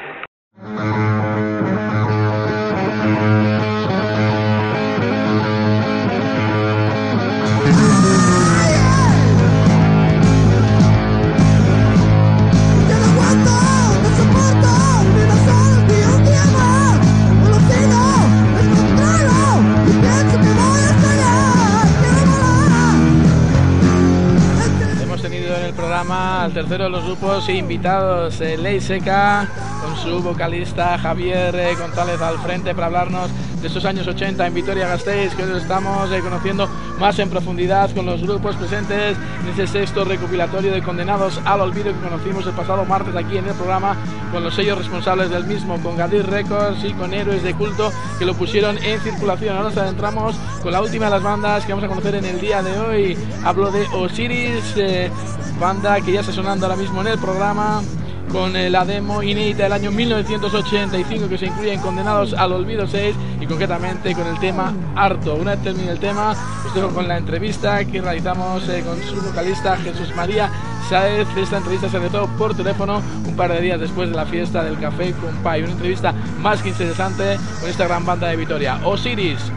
Al tercero de los grupos invitados, eh, Ley Seca, con su vocalista Javier eh, González al frente para hablarnos de estos años ochenta en Vitoria-Gasteiz, que hoy estamos eh, conociendo más en profundidad con los grupos presentes en ese sexto recopilatorio de Condenados al Olvido que conocimos el pasado martes aquí en el programa, con los sellos responsables del mismo, con Gadir Records y con Héroes de Culto, que lo pusieron en circulación. Ahora nos adentramos con la última de las bandas que vamos a conocer en el día de hoy. Hablo de Osiris, eh, banda que ya está sonando ahora mismo en el programa, con eh, la demo inédita del año mil novecientos ochenta y cinco que se incluye en Condenados al Olvido seis, y concretamente con el tema Harto. Una vez termine el tema, os dejo con la entrevista que realizamos eh, con su vocalista Jesús María Sáez. Esta entrevista se realizó por teléfono un par de días después de la fiesta del Café Compay. Una entrevista más que interesante con esta gran banda de Vitoria, Osiris.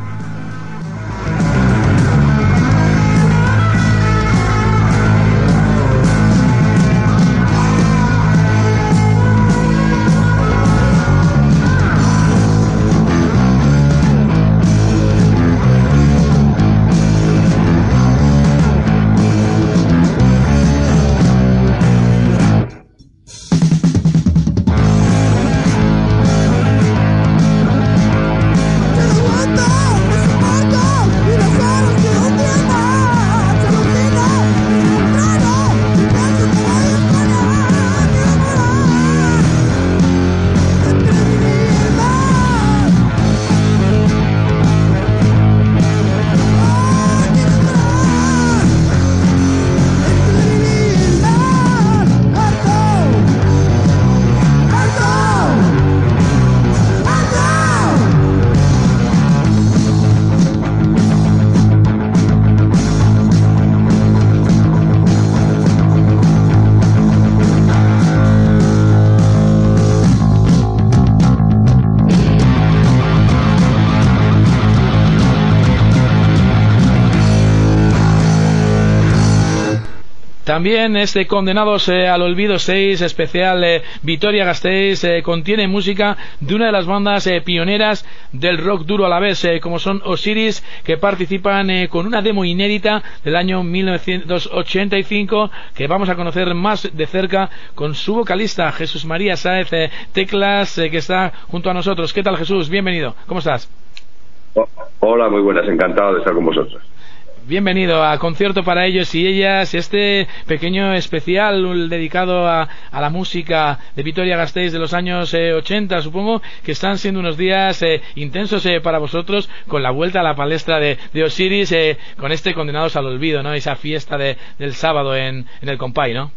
También este Condenados eh, al Olvido seis, especial eh, Vitoria-Gasteiz, eh, contiene música de una de las bandas eh, pioneras del rock duro a la vez, eh, como son Osiris, que participan eh, con una demo inédita del año mil novecientos ochenta y cinco, que vamos a conocer más de cerca con su vocalista Jesús María Sáez eh, Teclas, eh, que está junto a nosotros. ¿Qué tal, Jesús? Bienvenido. ¿Cómo estás? Oh, hola, muy buenas. Encantado de estar con vosotros. Bienvenido a Concierto para Ellos y Ellas, este pequeño especial dedicado a, a la música de Vitoria-Gasteiz de los años eh, ochenta. Supongo que están siendo unos días eh, intensos eh, para vosotros, con la vuelta a la palestra de, de Osiris, eh, con este Condenados al Olvido, ¿no? Esa fiesta de, del sábado en, en el Compay, ¿no?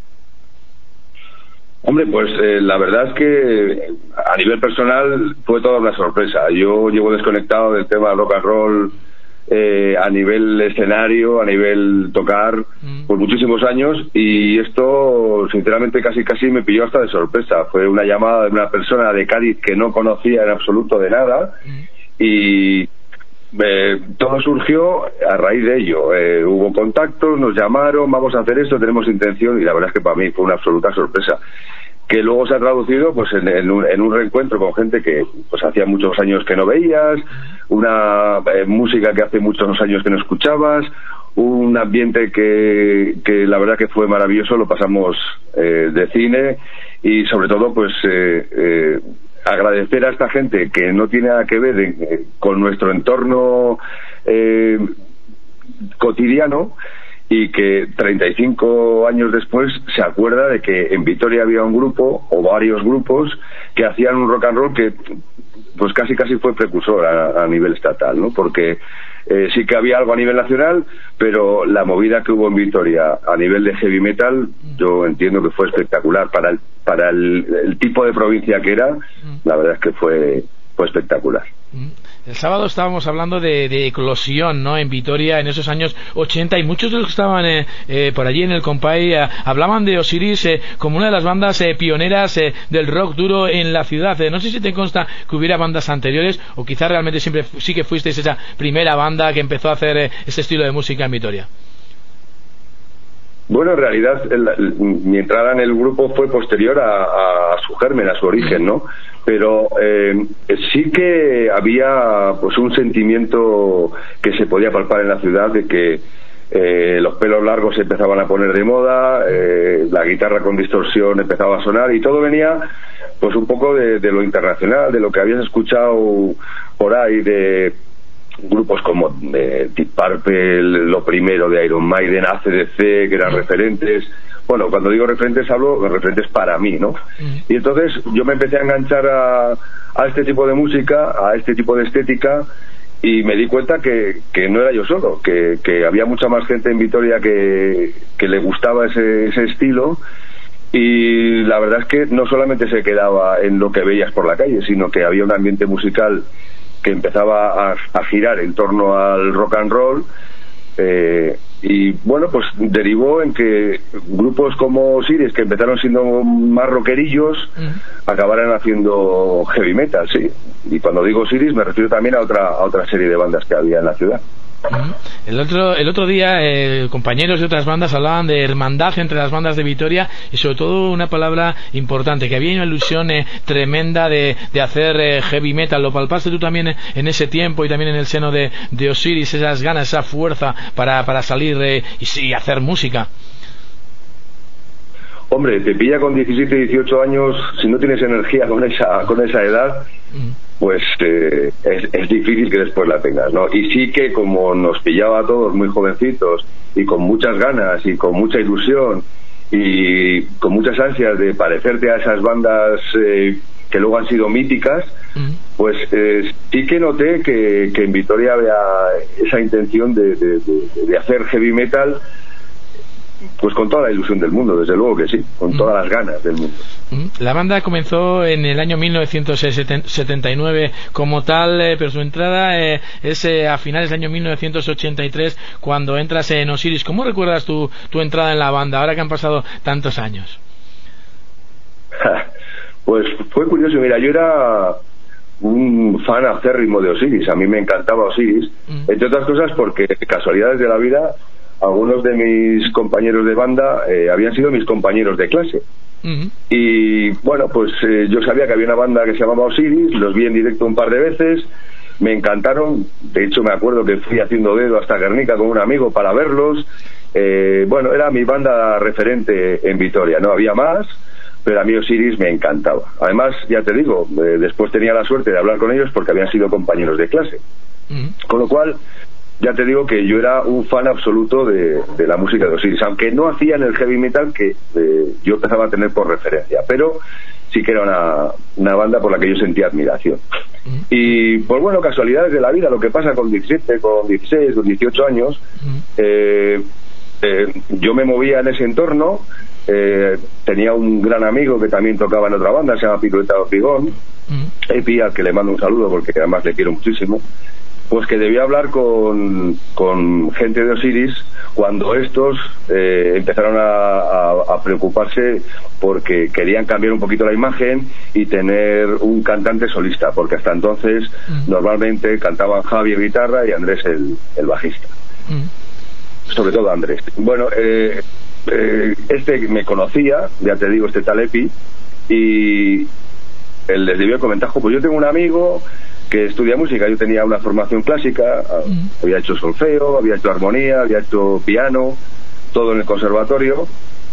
Hombre, pues eh, la verdad es que a nivel personal fue toda una sorpresa. Yo llevo desconectado del tema rock and roll Eh, a nivel escenario, a nivel tocar, mm. por muchísimos años, y esto sinceramente casi casi me pilló hasta de sorpresa. Fue una llamada de una persona de Cádiz que no conocía en absoluto de nada, mm. y eh, todo surgió a raíz de ello. Eh, hubo contactos, nos llamaron, vamos a hacer esto, tenemos intención, y la verdad es que para mí fue una absoluta sorpresa, que luego se ha traducido pues en, en, un, en un reencuentro con gente que pues hacía muchos años que no veías, una eh, música que hace muchos años que no escuchabas, un ambiente que, que la verdad que fue maravilloso. Lo pasamos eh, de cine, y sobre todo pues eh, eh, agradecer a esta gente que no tiene nada que ver eh, con nuestro entorno eh, cotidiano, y que treinta y cinco años después se acuerda de que en Vitoria había un grupo o varios grupos que hacían un rock and roll que pues casi casi fue precursor a, a nivel estatal, ¿no? Porque eh, sí que había algo a nivel nacional, pero la movida que hubo en Vitoria a nivel de heavy metal, yo entiendo que fue espectacular para el, para el, el tipo de provincia que era. La verdad es que fue fue espectacular. El sábado estábamos hablando de, de eclosión, ¿no? En Vitoria en esos años ochenta, y muchos de los que estaban eh, eh, por allí en el Compay eh, hablaban de Osiris eh, como una de las bandas eh, pioneras eh, del rock duro en la ciudad. Eh, no sé si te consta que hubiera bandas anteriores, o quizás realmente siempre sí que fuisteis esa primera banda que empezó a hacer eh, ese estilo de música en Vitoria. Bueno, en realidad el, el, mi entrada en el grupo fue posterior a, a su germen, a su origen, ¿no? Pero eh, sí que había pues un sentimiento que se podía palpar en la ciudad de que eh, los pelos largos se empezaban a poner de moda, eh, la guitarra con distorsión empezaba a sonar, y todo venía pues un poco de, de lo internacional, de lo que habías escuchado por ahí, de grupos como eh, Deep Purple, lo primero de Iron Maiden, A C D C, que eran referentes. Bueno, cuando digo referentes hablo de referentes para mí, ¿no? Y entonces yo me empecé a enganchar a, a este tipo de música, a este tipo de estética, y me di cuenta que, que no era yo solo, que, que había mucha más gente en Vitoria que, que le gustaba ese, ese estilo. Y la verdad es que no solamente se quedaba en lo que veías por la calle, sino que había un ambiente musical que empezaba a, a girar en torno al rock and roll, eh, y bueno, pues derivó en que grupos como Osiris, que empezaron siendo más rockerillos, uh-huh. acabaran haciendo heavy metal, sí. Y cuando digo Osiris me refiero también a otra a otra serie de bandas que había en la ciudad. Uh-huh. El otro el otro día eh, compañeros de otras bandas hablaban de hermandad entre las bandas de Vitoria, y sobre todo una palabra importante, que había una ilusión eh, tremenda de, de hacer eh, heavy metal. ¿Lo palpaste tú también en ese tiempo y también en el seno de, de Osiris, esas ganas, esa fuerza para, para salir eh, y sí, hacer música? Hombre, te pilla con diecisiete, dieciocho años, si no tienes energía con esa con esa edad, uh-huh. pues eh, es, es difícil que después la tengas, ¿no? Y sí que como nos pillaba a todos muy jovencitos y con muchas ganas y con mucha ilusión y con muchas ansias de parecerte a esas bandas eh, que luego han sido míticas, uh-huh. pues eh, sí que noté que, que en Vitoria había esa intención de, de, de, de hacer heavy metal, pues con toda la ilusión del mundo, desde luego que sí, con mm. todas las ganas del mundo. La banda comenzó en el año mil novecientos setenta y nueve como tal, eh, pero su entrada eh, es eh, a finales del año mil novecientos ochenta y tres, cuando entras en Osiris. ¿Cómo recuerdas tu, tu entrada en la banda, ahora que han pasado tantos años? Pues fue curioso, mira, yo era un fan acérrimo de Osiris, a mí me encantaba Osiris, mm. entre otras cosas porque casualidades de la vida, algunos de mis compañeros de banda eh, habían sido mis compañeros de clase. Uh-huh. Y bueno, pues eh, yo sabía que había una banda que se llamaba Osiris, los vi en directo un par de veces, me encantaron, de hecho me acuerdo que fui haciendo dedo hasta Guernica con un amigo para verlos. Eh, bueno, era mi banda referente en Vitoria, no había más, pero a mí Osiris me encantaba. Además, ya te digo, eh, después tenía la suerte de hablar con ellos porque habían sido compañeros de clase. Uh-huh. Con lo cual, ya te digo que yo era un fan absoluto de, de la música de Osiris, aunque no hacían el heavy metal que eh, yo empezaba a tener por referencia, pero sí que era una, una banda por la que yo sentía admiración. Uh-huh. Y pues bueno, casualidades de la vida, lo que pasa con diecisiete, con dieciséis, con dieciocho años, uh-huh. eh, eh, yo me movía en ese entorno, eh, tenía un gran amigo que también tocaba en otra banda, se llama Pirueta de Ortigón, uh-huh. Epi, al que le mando un saludo porque además le quiero muchísimo. Pues que debía hablar con, con gente de Osiris cuando estos eh, empezaron a, a, a preocuparse porque querían cambiar un poquito la imagen y tener un cantante solista, porque hasta entonces mm. normalmente cantaban Javier guitarra y Andrés el, el bajista. Mm. Sobre todo Andrés. Bueno, eh, eh, este me conocía, ya te digo, este tal Epi, y él les debió comentar, pues yo tengo un amigo que estudia música, yo tenía una formación clásica, mm. había hecho solfeo, había hecho armonía, había hecho piano, todo en el conservatorio,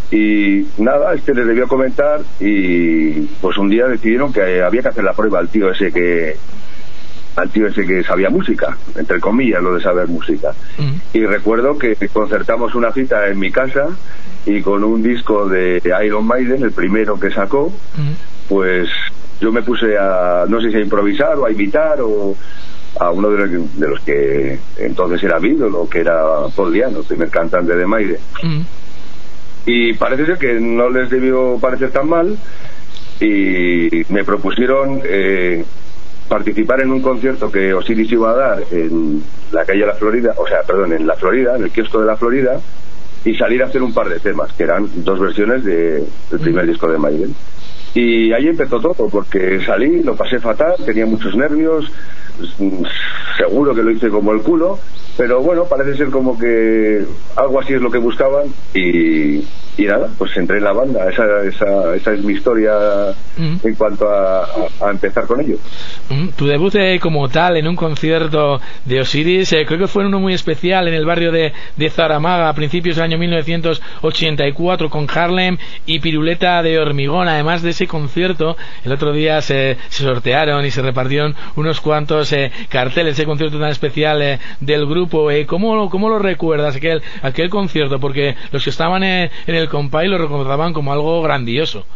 y nada, este les debió comentar, y pues un día decidieron que había que hacer la prueba al tío ese que al tío ese que sabía música, entre comillas lo de saber música. Mm. Y recuerdo que concertamos una cita en mi casa, y con un disco de Iron Maiden, el primero que sacó, mm. pues yo me puse a, no sé si a improvisar o a imitar o a uno de los, de los que entonces era ídolo, que era Paul Diano, el primer cantante de Maide. Mm. Y parece ser que no les debió parecer tan mal y me propusieron eh, participar en un concierto que Osiris iba a dar en la calle de la Florida, o sea, perdón, en la Florida, en el kiosco de la Florida, y salir a hacer un par de temas, que eran dos versiones de, del primer mm. disco de Maiden. Y ahí empezó todo, porque salí, lo pasé fatal, tenía muchos nervios, seguro que lo hice como el culo, pero bueno, parece ser como que algo así es lo que buscaban y, y nada, pues entré en la banda. Esa, esa, esa es mi historia mm. en cuanto a, a, a empezar con ello. Mm. Tu debut eh, como tal en un concierto de Osiris, eh, creo que fue uno muy especial en el barrio de, de Zaramaga a principios del año mil novecientos ochenta y cuatro con Harlem y Piruleta de Hormigón. Además de ese concierto, el otro día se, se sortearon y se repartieron unos cuantos eh, carteles, ese concierto tan especial eh, del grupo. Eh, ¿cómo, ¿Cómo lo recuerdas aquel, aquel concierto? Porque los que estaban eh, en el compay lo recordaban como algo grandioso.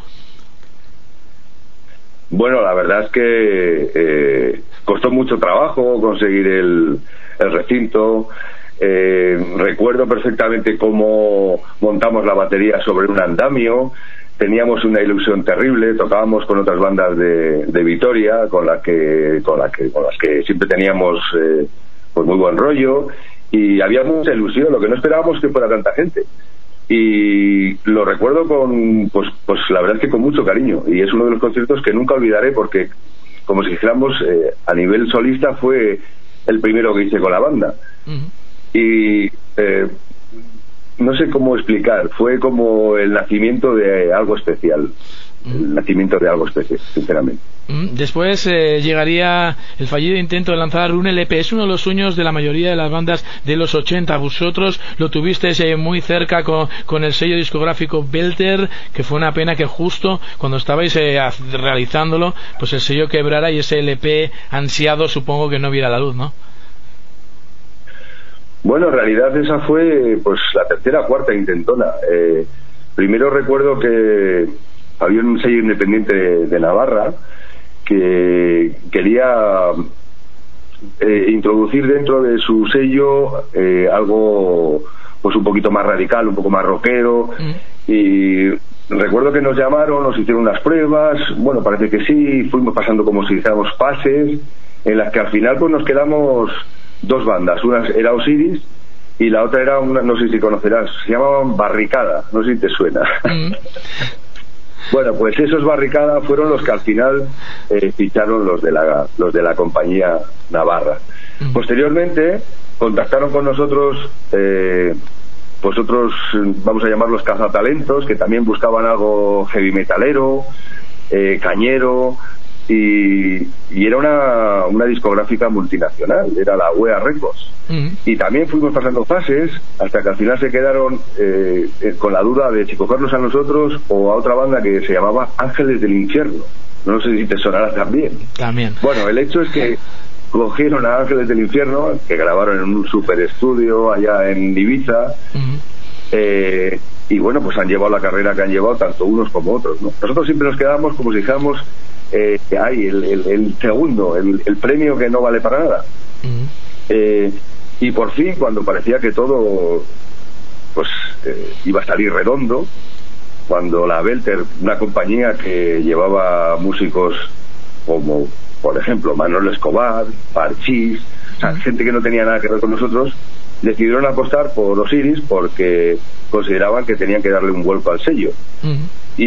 Bueno, la verdad es que eh, costó mucho trabajo conseguir el, el recinto. Eh, recuerdo perfectamente cómo montamos la batería sobre un andamio. Teníamos una ilusión terrible, tocábamos con otras bandas de, de Vitoria, con la que, con la que, con las que siempre teníamos eh, pues muy buen rollo, y había mucha ilusión. Lo que no esperábamos que fuera tanta gente, y lo recuerdo con pues pues la verdad es que con mucho cariño, y es uno de los conciertos que nunca olvidaré, porque como si dijéramos eh, a nivel solista fue el primero que hice con la banda. Uh-huh. Y eh, no sé cómo explicar, fue como el nacimiento de algo especial. El nacimiento de algo especial, sinceramente. Después eh, llegaría el fallido intento de lanzar un L P. Es uno de los sueños de la mayoría de las bandas de los ochenta. Vosotros lo tuvisteis eh, muy cerca con, con el sello discográfico Belter, que fue una pena que justo cuando estabais eh, realizándolo, pues el sello quebrara y ese L P ansiado supongo que no viera la luz, ¿no? Bueno, en realidad esa fue pues la tercera o cuarta intentona. Eh, primero recuerdo que había un sello independiente de, de Navarra que quería eh, introducir dentro de su sello eh, algo pues un poquito más radical, un poco más rockero, mm. y recuerdo que nos llamaron, nos hicieron unas pruebas, bueno, parece que sí, fuimos pasando como si dijéramos pases, en las que al final pues nos quedamos dos bandas, una era Osiris y la otra era una, no sé si conocerás, se llamaban Barricada, no sé si te suena. Mm. Bueno, pues esos Barricada fueron los que al final eh, ficharon los de la los de la compañía navarra. Mm. Posteriormente contactaron con nosotros eh, pues otros, vamos a llamarlos cazatalentos, que también buscaban algo heavy metalero, eh, cañero, y, y era una, una discográfica multinacional, era la U E A Records. Uh-huh. Y también fuimos pasando fases hasta que al final se quedaron eh, eh, con la duda de si cogernos a nosotros o a otra banda que se llamaba Ángeles del Infierno. No sé si te sonará también. También. Bueno, el hecho es que cogieron a Ángeles del Infierno, que grabaron en un super estudio allá en Ibiza. Uh-huh. eh, y bueno, pues han llevado la carrera que han llevado tanto unos como otros, ¿no? Nosotros siempre nos quedamos como si dijéramos Eh, hay el, el, el segundo, el, el premio que no vale para nada. Uh-huh. eh, y por fin, cuando parecía que todo pues eh, iba a salir redondo, cuando la Belter, una compañía que llevaba músicos como por ejemplo Manuel Escobar, Parchís, uh-huh. o sea, gente que no tenía nada que ver con nosotros, decidieron apostar por Osiris porque consideraban que tenían que darle un vuelco al sello. Uh-huh.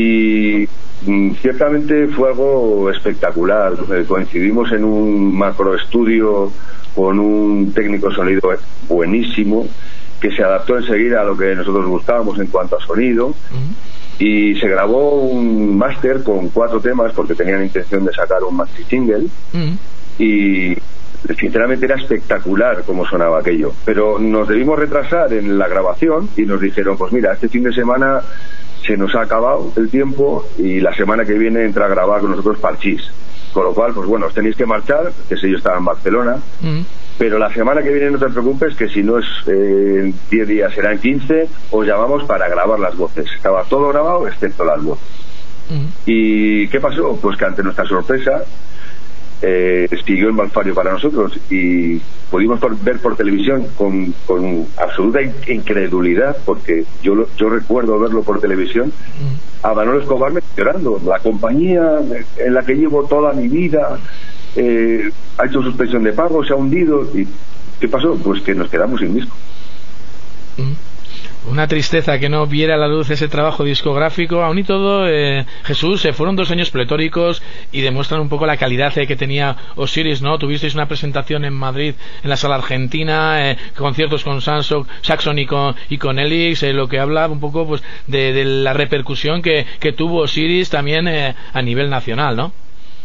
Y ciertamente fue algo espectacular. Coincidimos en un macroestudio con un técnico de sonido buenísimo que se adaptó enseguida a lo que nosotros buscábamos en cuanto a sonido. Uh-huh. Y se grabó un máster con cuatro temas porque tenían intención de sacar un maxi single. Uh-huh. Y sinceramente era espectacular cómo sonaba aquello, pero nos debimos retrasar en la grabación y nos dijeron, pues mira, este fin de semana se nos ha acabado el tiempo y la semana que viene entra a grabar con nosotros Parchís, con lo cual pues bueno, os tenéis que marchar, que sé yo estaba en Barcelona. Mm. Pero la semana que viene no te preocupes, que si no es en eh, diez días será en quince, os llamamos para grabar las voces. Estaba todo grabado excepto las voces. Uh-huh. ¿Y qué pasó? Pues que ante nuestra sorpresa eh, siguió el malfario para nosotros y pudimos por, ver por televisión con, con absoluta incredulidad, porque yo, lo, yo recuerdo verlo por televisión, uh-huh. a Manolo Escobar llorando. La compañía en la que llevo toda mi vida eh, ha hecho suspensión de pago, se ha hundido. ¿Y qué pasó? Pues que nos quedamos sin disco. Uh-huh. Una tristeza que no viera a la luz ese trabajo discográfico. Aún y todo, eh, Jesús, eh, fueron dos años pletóricos y demuestran un poco la calidad eh, que tenía Osiris, ¿no? Tuvisteis una presentación en Madrid, en la Sala Argentina, eh, conciertos con Saxon, Saxon y con, y con Elix, eh, lo que habla un poco pues de, de la repercusión que, que tuvo Osiris también eh, a nivel nacional, ¿no?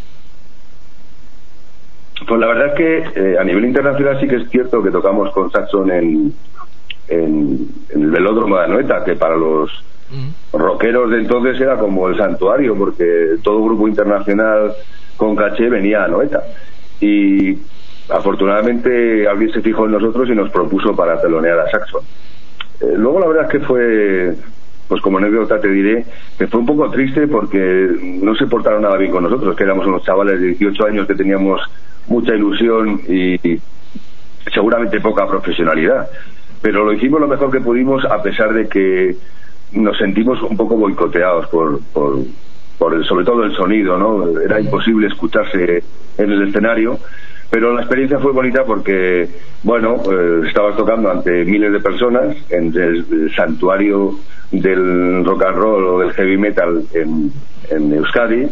Pues la verdad es que eh, a nivel internacional sí que es cierto que tocamos con Saxon en En, en el velódromo de Anoeta, que para los uh-huh. rockeros de entonces era como el santuario, porque todo grupo internacional con caché venía a Anoeta, y afortunadamente alguien se fijó en nosotros y nos propuso para telonear a Saxon. Eh, luego la verdad es que fue, pues como anécdota te diré, que fue un poco triste porque no se portaron nada bien con nosotros, que éramos unos chavales de dieciocho años que teníamos mucha ilusión y, y seguramente poca profesionalidad. Pero lo hicimos lo mejor que pudimos, a pesar de que nos sentimos un poco boicoteados por, por, por el, sobre todo el sonido, ¿no? Era imposible escucharse en el escenario, pero la experiencia fue bonita porque, bueno, eh, estabas tocando ante miles de personas en el, el santuario del rock and roll o del heavy metal en, en Euskadi.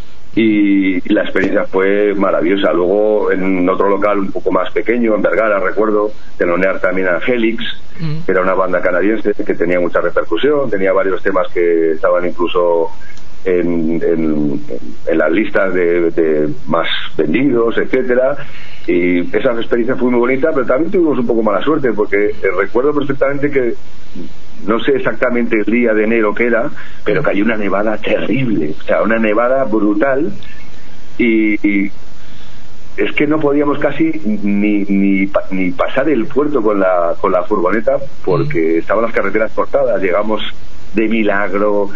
Y la experiencia fue maravillosa. Luego en otro local un poco más pequeño, en Vergara, recuerdo telonear también a Helix, mm. que era una banda canadiense que tenía mucha repercusión, tenía varios temas que estaban incluso en, en, en las listas de, de más vendidos, etcétera. Y esa experiencia fue muy bonita, pero también tuvimos un poco mala suerte, porque eh, recuerdo perfectamente que no sé exactamente el día de enero que era, pero cayó una nevada terrible, o sea, una nevada brutal, y, y es que no podíamos casi ni, ni ni pasar el puerto con la con la furgoneta, porque estaban las carreteras cortadas. Llegamos de milagro,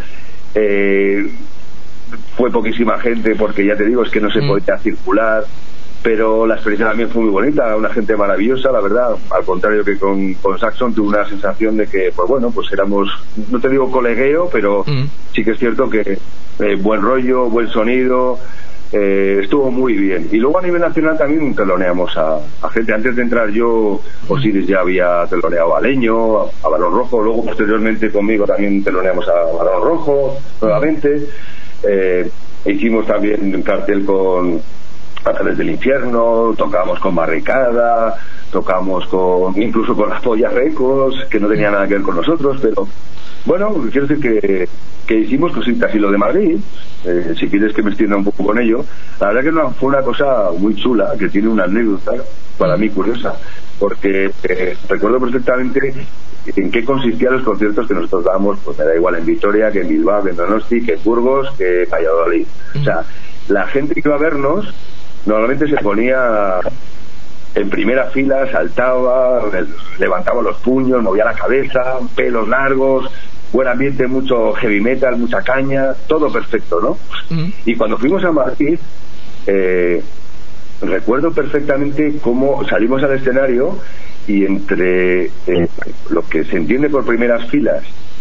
eh, fue poquísima gente, porque ya te digo, es que no se podía circular. Pero la experiencia también fue muy bonita, una gente maravillosa, la verdad. Al contrario que con, con Saxon, tuve una sensación de que, pues bueno, pues éramos, no te digo colegueo, pero mm. sí que es cierto que eh, buen rollo, buen sonido, eh, estuvo muy bien. Y luego a nivel nacional también teloneamos a, a gente. Antes de entrar yo, Osiris ya había teloneado a Leño, a, a Balón Rojo, luego posteriormente conmigo también teloneamos a Balón Rojo, nuevamente. Eh, hicimos también un cartel con Ángeles del Infierno, tocamos con Barricada, tocamos con incluso con las Pollas Records, que no tenía nada que ver con nosotros, pero bueno, quiero decir que, que hicimos cositas. Y lo de Madrid, eh, si quieres que me extienda un poco con ello, la verdad que no, fue una cosa muy chula, que tiene una anécdota para mí curiosa, porque eh, recuerdo perfectamente en qué consistían los conciertos que nosotros dábamos, pues me da igual en Vitoria, que en Bilbao, que en Donosti, que en Burgos, que en Valladolid. O sea, la gente que iba a vernos normalmente se ponía en primera fila, saltaba, levantaba los puños, movía la cabeza, pelos largos, buen ambiente, mucho heavy metal, mucha caña, todo perfecto, ¿no? Mm. Y cuando fuimos a Madrid, eh, recuerdo perfectamente cómo salimos al escenario y entre eh, lo que se entiende por primeras filas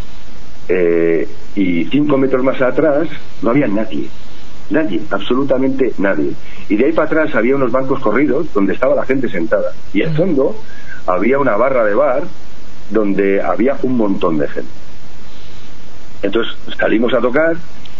eh, y cinco metros más atrás no había nadie. Nadie, absolutamente nadie. Y de ahí para atrás había unos bancos corridos donde estaba la gente sentada. Y al fondo había una barra de bar donde había un montón de gente. Entonces salimos a tocar.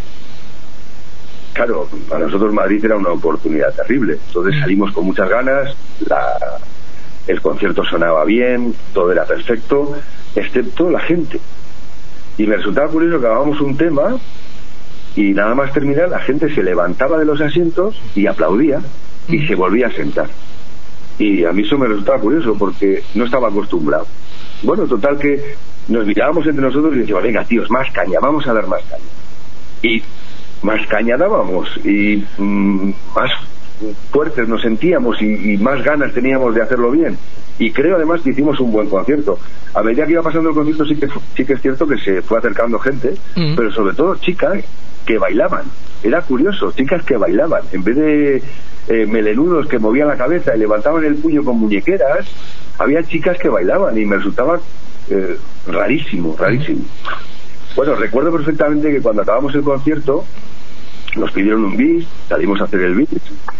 Claro, para nosotros Madrid era una oportunidad terrible. Entonces salimos con muchas ganas, la, el concierto sonaba bien, todo era perfecto, excepto la gente. Y me resultaba curioso que grabábamos un tema y nada más terminar la gente se levantaba de los asientos y aplaudía y se volvía a sentar. Y a mí eso me resultaba curioso porque no estaba acostumbrado. Bueno, total que nos mirábamos entre nosotros y decíamos, venga tíos, más caña, vamos a dar más caña. Y más caña dábamos y mmm, más fuertes nos sentíamos y, y más ganas teníamos de hacerlo bien. y creo además que hicimos un buen concierto. A medida que iba pasando el concierto sí que, sí que es cierto que se fue acercando gente, mm. pero sobre todo chicas que bailaban. Era curioso, chicas que bailaban, en vez de eh, melenudos que movían la cabeza y levantaban el puño con muñequeras, había chicas que bailaban y me resultaba eh, rarísimo, rarísimo. Bueno, recuerdo perfectamente que cuando acabamos el concierto nos pidieron un bis, salimos a hacer el bis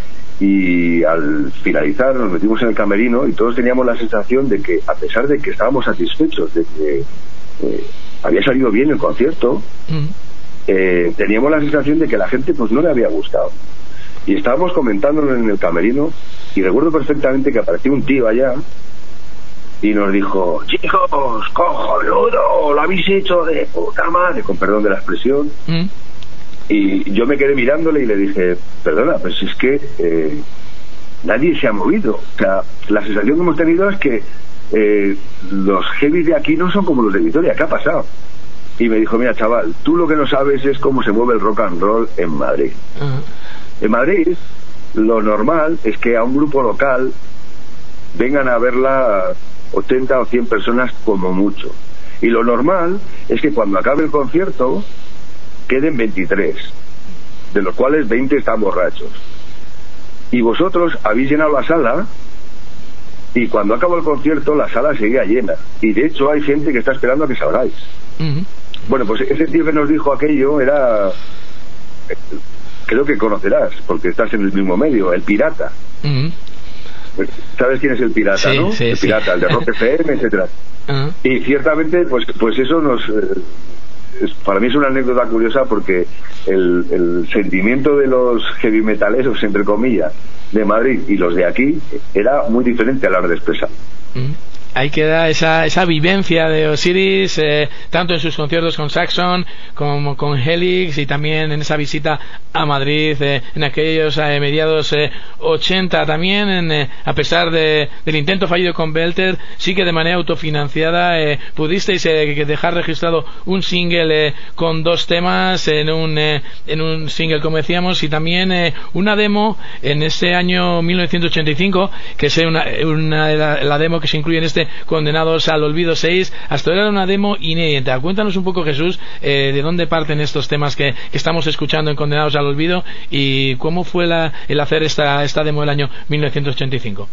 y al finalizar nos metimos en el camerino y todos teníamos la sensación de que, a pesar de que estábamos satisfechos de que eh, había salido bien el concierto, mm. eh, teníamos la sensación de que a la gente pues no le había gustado. Y estábamos comentándolo en el camerino y recuerdo perfectamente que apareció un tío allá y nos dijo: chicos, cojonudo, lo habéis hecho de puta madre, con perdón de la expresión. Mm. Y yo me quedé mirándole y le dije: perdona, pero si es que eh, nadie se ha movido. O sea, la sensación que hemos tenido es que eh, los heavy de aquí no son como los de Vitoria. ¿Qué ha pasado? Y me dijo: mira, chaval, tú lo que no sabes es cómo se mueve el rock and roll en Madrid. Uh-huh. En Madrid lo normal es que a un grupo local vengan a verla ochenta o cien personas como mucho. Y lo normal es que cuando acabe el concierto queden veintitrés, de los cuales veinte están borrachos. Y vosotros habéis llenado la sala y cuando acabó el concierto la sala seguía llena. Y de hecho hay gente que está esperando a que salgáis. Uh-huh. Bueno, pues ese tío que nos dijo aquello era... creo que conocerás, porque estás en el mismo medio, el Pirata. Uh-huh. ¿Sabes quién es el Pirata, sí, no? Sí, el Pirata, sí. El de Rock F M, etcétera. Uh-huh. Y ciertamente, pues, pues eso nos... Eh, es, para mí es una anécdota curiosa porque el, el sentimiento de los heavy metaleros, entre comillas, de Madrid y los de aquí era muy diferente a la hora de expresar. Uh-huh. Ahí queda esa, esa vivencia de Osiris, eh, tanto en sus conciertos con Saxon como con Helix, y también en esa visita a Madrid eh, en aquellos eh, mediados eh, ochenta. También en, eh, a pesar de, del intento fallido con Belter, sí que de manera autofinanciada eh, pudisteis eh, dejar registrado un single eh, con dos temas en un, eh, en un single, como decíamos, y también eh, una demo en ese año mil novecientos ochenta y cinco, que es una, una la, la demo que se incluye en este Condenados al Olvido seis. Hasta ahora era una demo inédita. Cuéntanos un poco, Jesús, eh, de dónde parten estos temas que, que estamos escuchando en Condenados al Olvido y cómo fue la, el hacer esta, esta demo del año mil novecientos ochenta y cinco.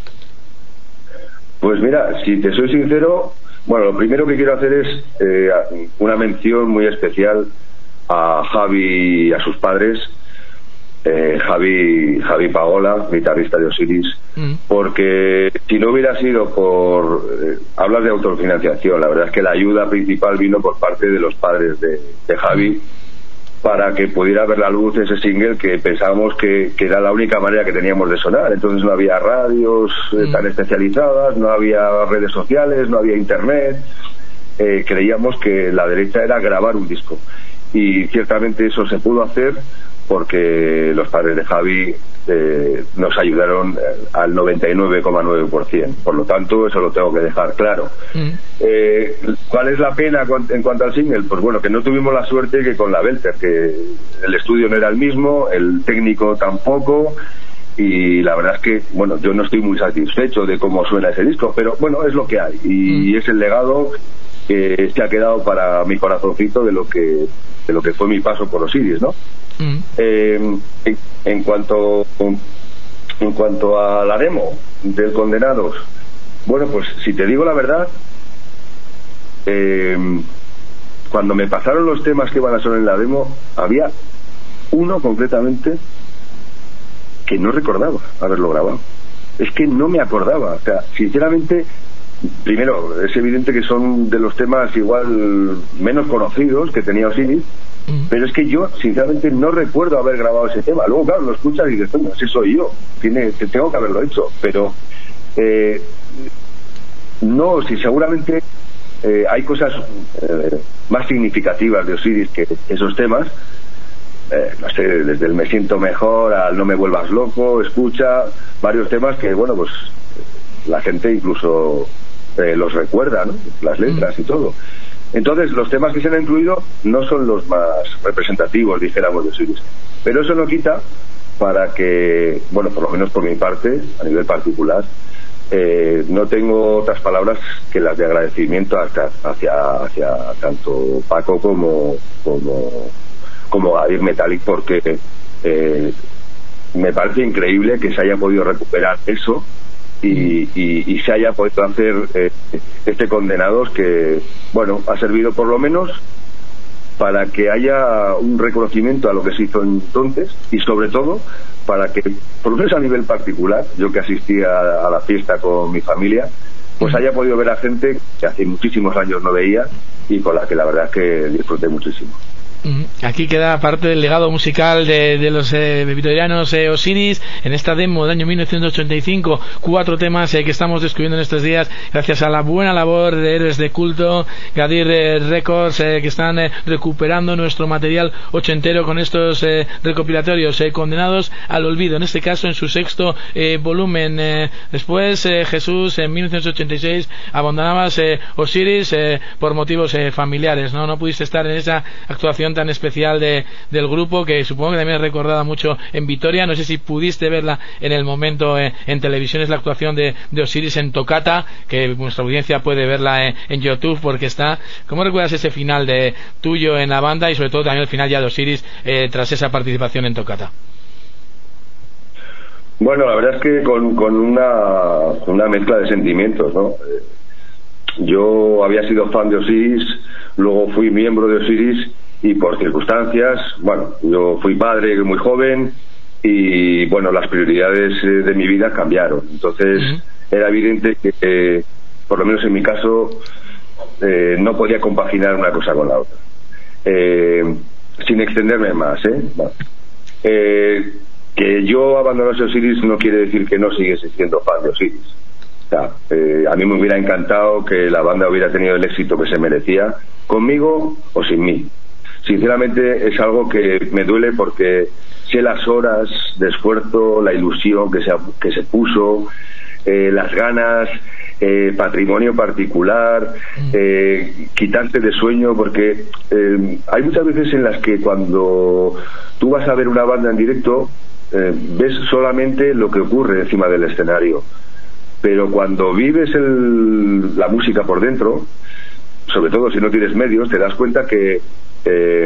Pues mira, si te soy sincero, bueno, lo primero que quiero hacer es eh, una mención muy especial a Javi y a sus padres, eh, Javi, Javi Pagola, guitarrista de Osiris, mm. porque si no hubiera sido por eh, hablas de autofinanciación, la verdad es que la ayuda principal vino por parte de los padres de, de Javi, mm. para que pudiera ver la luz ese single que pensábamos que, que era la única manera que teníamos de sonar. Entonces no había radios eh, mm. tan especializadas, no había redes sociales, no había internet. Eh, creíamos que la derecha era grabar un disco, y ciertamente eso se pudo hacer porque los padres de Javi eh, nos ayudaron al noventa y nueve coma nueve por ciento. Por lo tanto, eso lo tengo que dejar claro. Mm. Eh, ¿Cuál es la pena con, en cuanto al single? Pues bueno, que no tuvimos la suerte que con la Belter, que el estudio no era el mismo, el técnico tampoco, y la verdad es que, bueno, yo no estoy muy satisfecho de cómo suena ese disco, pero bueno, es lo que hay, y mm. es el legado que se ha quedado para mi corazoncito de lo que de lo que fue mi paso por Osiris, ¿no? Mm. Eh, en, en cuanto en cuanto a la demo del Condenados, bueno, pues si te digo la verdad, eh, cuando me pasaron los temas que iban a sonar en la demo, había uno concretamente que no recordaba haberlo grabado. Es que no me acordaba, o sea, sinceramente. Primero, es evidente que son de los temas igual menos conocidos que tenía Osiris, mm. pero es que yo sinceramente no recuerdo haber grabado ese tema. Luego, claro, lo escuchas y dices, bueno, ese soy yo, tiene, tengo que haberlo hecho, pero eh, no, si seguramente eh, hay cosas eh, más significativas de Osiris que esos temas. Eh, no sé, desde el Me Siento Mejor al No Me Vuelvas Loco, escucha varios temas que, bueno, pues la gente incluso eh, los recuerda, ¿no? Las letras y todo. Entonces, los temas que se han incluido no son los más representativos, dijéramos, de Osiris. Pero eso no quita para que, bueno, por lo menos por mi parte, a nivel particular, eh, no tengo otras palabras que las de agradecimiento hacia, hacia, hacia tanto Paco como como, como Gadir Metallic, porque eh, me parece increíble que se haya podido recuperar eso y, y, y se haya podido hacer eh, este Condenados, que, bueno, ha servido por lo menos para que haya un reconocimiento a lo que se hizo entonces, y sobre todo para que, por lo menos a nivel particular, yo que asistí a, a la fiesta con mi familia, pues haya podido ver a gente que hace muchísimos años no veía y con la que la verdad es que disfruté muchísimo. Aquí queda parte del legado musical de, de los eh, vitorianos eh, Osiris en esta demo del año mil novecientos ochenta y cinco, cuatro temas eh, que estamos descubriendo en estos días gracias a la buena labor de Héroes de Culto, Gadir eh, Records, eh, que están eh, recuperando nuestro material ochentero con estos eh, recopilatorios eh, Condenados al Olvido, en este caso en su sexto eh, volumen. Eh, después eh, Jesús, en mil novecientos ochenta y seis abandonabas eh, Osiris eh, por motivos eh, familiares, no no pudiste estar en esa actuación tan especial de, del grupo, que supongo que también es recordada mucho en Vitoria. No sé si pudiste verla en el momento eh, en televisión, es la actuación de, de Osiris en Toccata, que nuestra audiencia puede verla eh, en YouTube porque está. ¿Cómo recuerdas ese final de tuyo en la banda y sobre todo también el final ya de Osiris eh, tras esa participación en Toccata? Bueno, la verdad es que con, con una, una mezcla de sentimientos, ¿no? Yo había sido fan de Osiris, luego fui miembro de Osiris y por circunstancias, bueno, yo fui padre muy joven y, bueno, las prioridades eh, de mi vida cambiaron. Entonces, uh-huh. era evidente que, eh, por lo menos en mi caso, eh, no podía compaginar una cosa con la otra. Eh, sin extenderme más, ¿eh? Bueno, eh que yo abandonase Osiris no quiere decir que no siguiese siendo fan de Osiris. O sea, eh, a mí me hubiera encantado que la banda hubiera tenido el éxito que se merecía, conmigo o sin mí. Sinceramente es algo que me duele porque sé las horas de esfuerzo, la ilusión que se, que se puso, eh, las ganas, eh, patrimonio particular, eh, quitarte de sueño, porque eh, hay muchas veces en las que cuando tú vas a ver una banda en directo eh, ves solamente lo que ocurre encima del escenario, pero cuando vives el, la música por dentro, sobre todo si no tienes medios, te das cuenta que Eh,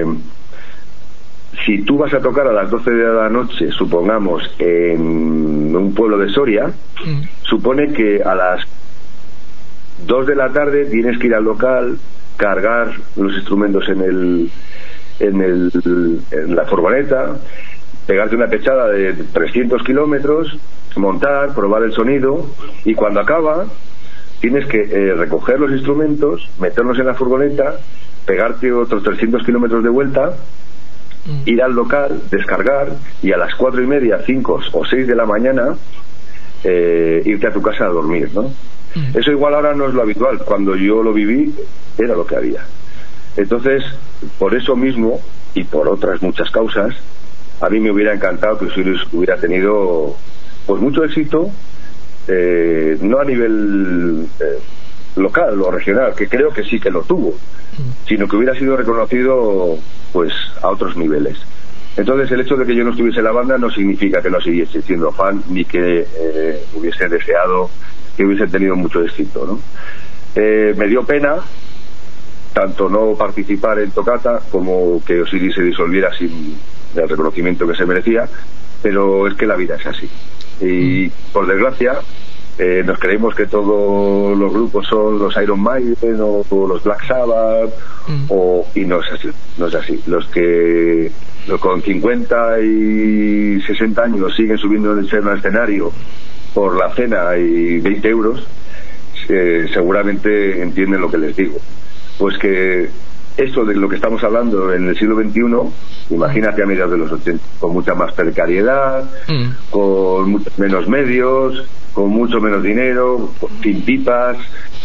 si tú vas a tocar a las doce de la noche, supongamos, en un pueblo de Soria, mm. supone que a las dos de la tarde tienes que ir al local, cargar los instrumentos en el en, el, en la furgoneta, pegarte una pechada de trescientos kilómetros, montar, probar el sonido, y cuando acaba tienes que eh, recoger los instrumentos, meterlos en la furgoneta, pegarte otros trescientos kilómetros de vuelta, mm. ir al local, descargar, y a las cuatro y media, cinco o seis de la mañana eh, irte a tu casa a dormir, ¿no? Mm. Eso igual ahora no es lo habitual. Cuando yo lo viví era lo que había. Entonces, por eso mismo y por otras muchas causas, a mí me hubiera encantado que Osiris hubiera tenido pues mucho éxito, eh, no a nivel eh, local o regional, que creo que sí que lo tuvo, sino que hubiera sido reconocido pues a otros niveles. Entonces, el hecho de que yo no estuviese en la banda no significa que no siguiese siendo fan, ni que eh, hubiese deseado que hubiese tenido mucho éxito, ¿no? Eh, me dio pena tanto no participar en Toccata como que Osiris se disolviera sin el reconocimiento que se merecía, pero es que la vida es así. Y por desgracia Eh, nos creemos que todos los grupos son los Iron Maiden o, o los Black Sabbath, mm. o, y no es así, no es así. Los que con cincuenta y sesenta años siguen subiendo en el escenario por la cena y veinte euros, eh, seguramente entienden lo que les digo. Pues que esto de lo que estamos hablando en el siglo veintiuno, imagínate a mediados de los ochenta, con mucha más precariedad, mm. con muchos menos medios, con mucho menos dinero, sin pipas,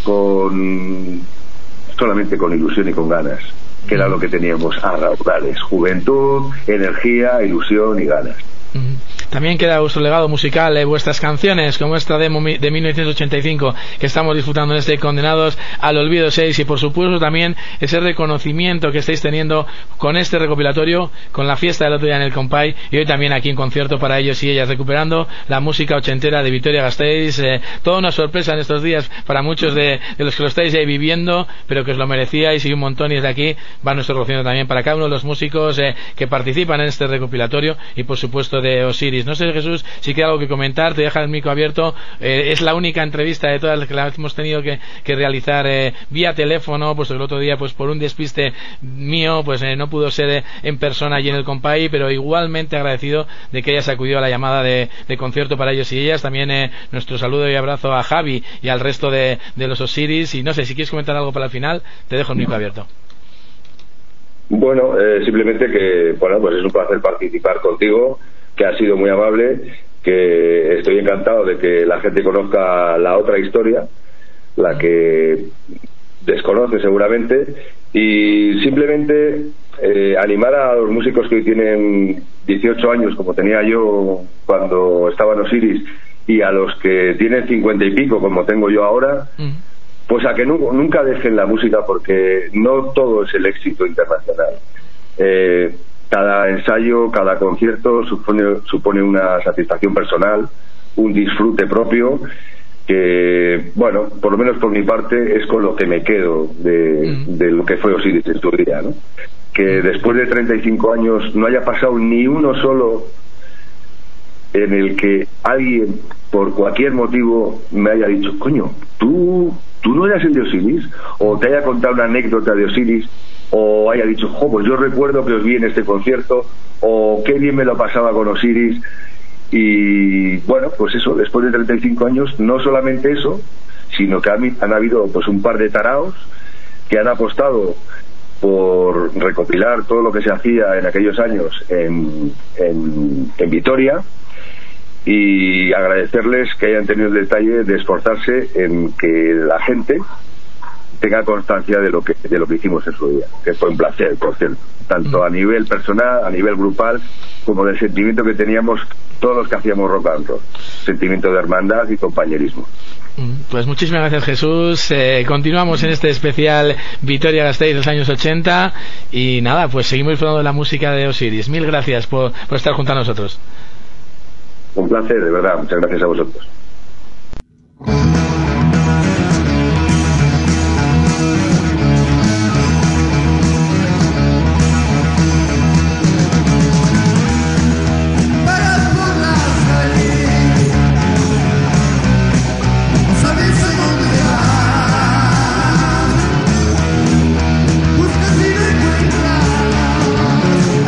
con solamente con ilusión y con ganas, que era lo que teníamos a raudales: juventud, energía, ilusión y ganas. también queda vuestro legado musical, eh, vuestras canciones, como esta demo de mil novecientos ochenta y cinco que estamos disfrutando en este Condenados al Olvido seis, y por supuesto también ese reconocimiento que estáis teniendo con este recopilatorio, con la fiesta del otro día en el Compay, y hoy también aquí en concierto para ellos y ellas, recuperando la música ochentera de Vitoria-Gasteiz. Eh, toda una sorpresa en estos días para muchos de, de los que lo estáis eh, viviendo, pero que os lo merecíais, y un montón, y desde aquí va nuestro reconocimiento también para cada uno de los músicos eh, que participan en este recopilatorio, y por supuesto de Osiris. No sé, Jesús, si queda algo que comentar, te deja el micro abierto. Eh, es la única entrevista de todas las que la hemos tenido que, que realizar eh, vía teléfono, pues el otro día pues por un despiste mío pues eh, no pudo ser eh, en persona allí en el Compay, pero igualmente agradecido de que hayas acudido a la llamada de, de concierto para ellos y ellas. También eh, nuestro saludo y abrazo a Javi y al resto de, de los Osiris, y no sé, si quieres comentar algo para el final, te dejo el micro abierto. Bueno, eh, simplemente que, bueno, pues es un placer participar contigo, que has sido muy amable, que estoy encantado de que la gente conozca la otra historia, la que desconoce seguramente, y simplemente eh, animar a los músicos que hoy tienen dieciocho años, como tenía yo cuando estaba en Osiris, y a los que tienen cincuenta y pico, como tengo yo ahora, mm. pues a que nu- nunca dejen la música, porque no todo es el éxito internacional. Eh, cada ensayo, cada concierto supone, supone una satisfacción personal, un disfrute propio, que, bueno, por lo menos por mi parte es con lo que me quedo de, mm. de lo que fue Osiris en su día, ¿no? Que después de treinta y cinco años no haya pasado ni uno solo en el que alguien, por cualquier motivo, me haya dicho, coño, tú, tú no eras el de Osiris, o te haya contado una anécdota de Osiris, o haya dicho, jo, pues yo recuerdo que os vi en este concierto, o qué bien me lo pasaba con Osiris. Y bueno, pues eso, después de treinta y cinco años, no solamente eso, sino que han, han habido pues un par de taraos que han apostado por recopilar todo lo que se hacía en aquellos años en, en, en Vitoria, y agradecerles que hayan tenido el detalle de esforzarse en que la gente tenga constancia de lo que de lo que hicimos en su día, que fue un placer, por cierto, tanto a nivel personal, a nivel grupal, como del sentimiento que teníamos todos los que hacíamos rock and roll, sentimiento de hermandad y compañerismo. Pues muchísimas gracias, Jesús. Eh, continuamos en este especial Vitoria-Gasteiz de los años ochenta, y nada, pues seguimos disfrutando de la música de Osiris. Mil gracias por, por estar junto a nosotros. Un placer, de verdad, muchas gracias a vosotros.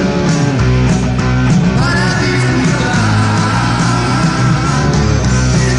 Para disfrutar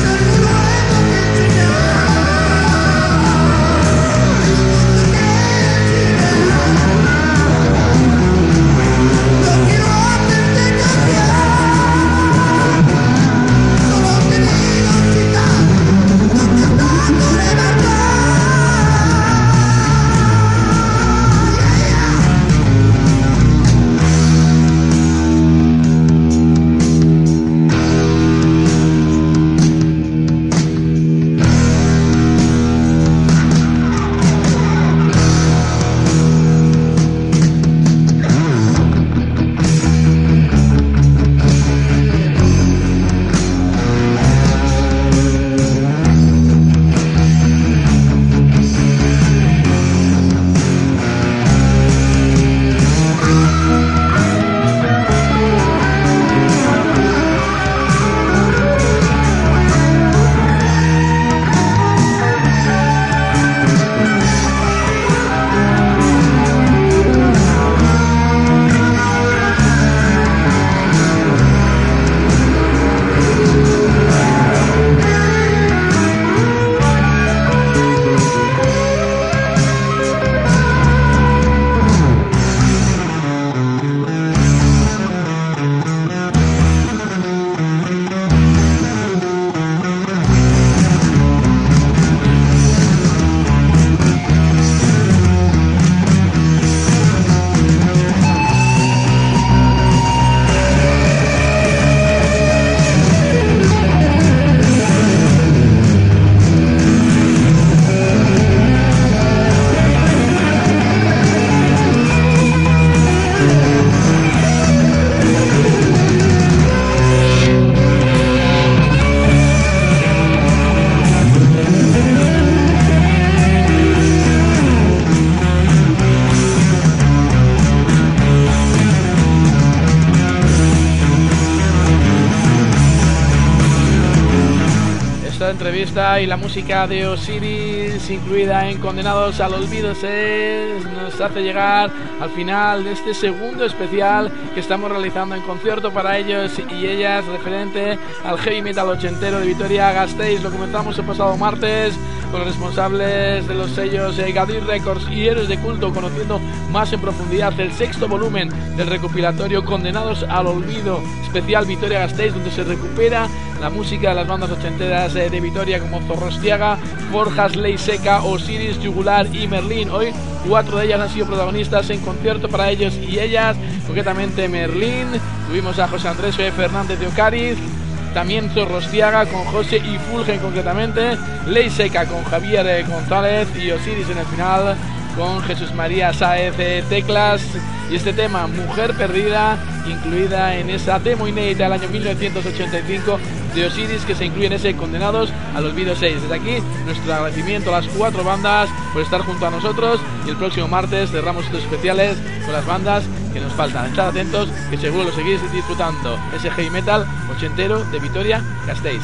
pasada entrevista y la música de Osiris, incluida en Condenados al Olvido, se nos hace llegar al final de este segundo especial que estamos realizando en concierto para ellos y ellas, referente al heavy metal ochentero de Vitoria-Gasteiz. Lo comenzamos el pasado martes con los responsables de los sellos eh, Gadir Records y Héroes de Culto, conociendo más en profundidad el sexto volumen del recopilatorio Condenados al Olvido, especial Vitoria-Gasteiz, donde se recupera la música de las bandas ochenteras eh, de Vitoria, como Zorrostiaga, Forjas, Ley Seca, Osiris, Yugular y Merlín. Hoy cuatro de ellas han sido protagonistas en concierto para ellos y ellas, concretamente Merlín. Tuvimos a José Andrés Fernández de Ocariz, también Zorrostiaga con José y Fulgen concretamente, Ley Seca con Javier González y Osiris en el final con Jesús María Sáez de Teclas. Y este tema, Mujer Perdida, incluida en esa demo inédita del año mil novecientos ochenta y cinco de Osiris, que se incluye en ese Condenados al Olvido seis. Desde aquí, nuestro agradecimiento a las cuatro bandas por estar junto a nosotros, y el próximo martes cerramos estos especiales con las bandas que nos faltan. Estad atentos, que seguro lo seguís disfrutando. Ese heavy metal ochentero de Vitoria-Gasteiz.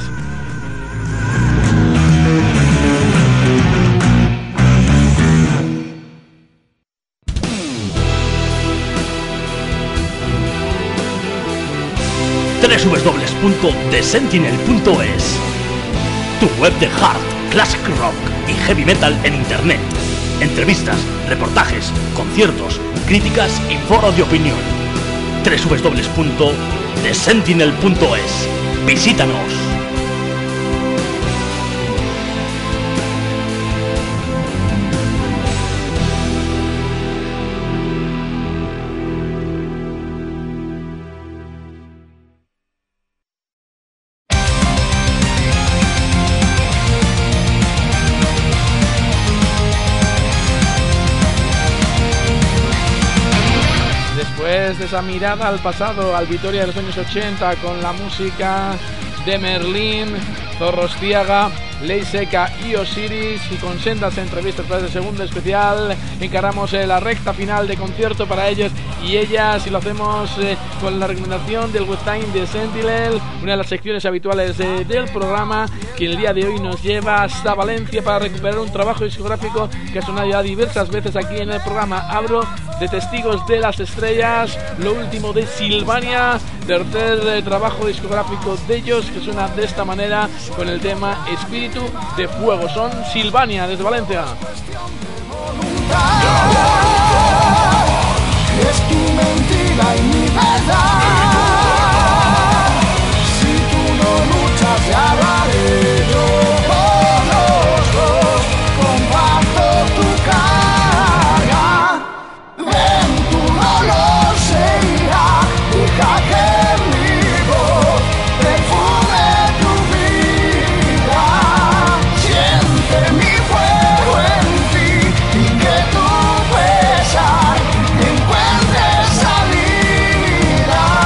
doble u doble u doble u punto the sentinel punto es, tu web de hard, classic rock y heavy metal en internet. Entrevistas, reportajes, conciertos, críticas y foros de opinión. doble u doble u doble u punto the sentinel punto es. Visítanos. De esa mirada al pasado, al Vitoria de los años ochenta, con la música de Merlín, Zorrostiaga, Ley Seca y Osiris, y con sendas entrevistas para este segundo especial, encaramos eh, la recta final de concierto para ellos y ellas, y lo hacemos eh, con la recomendación del webtime de Sentinel, una de las secciones habituales eh, del programa, que el día de hoy nos lleva hasta Valencia para recuperar un trabajo discográfico que ha sonado ya diversas veces aquí en el programa. Hablo de Testigos de las Estrellas, lo último de Silvania, tercer eh, trabajo discográfico de ellos, que suena de esta manera con el tema Espíritu de Fuego. Son Silvania desde Valencia. Es tu mentira y mi verdad. Si tú no luchas, te hablaré yo por los dos. Comparto tu carga. Ven, tu dolor se irá. Deja que mi voz perfume tu vida. Siente mi fuego en ti y que tu pesar encuentre salida.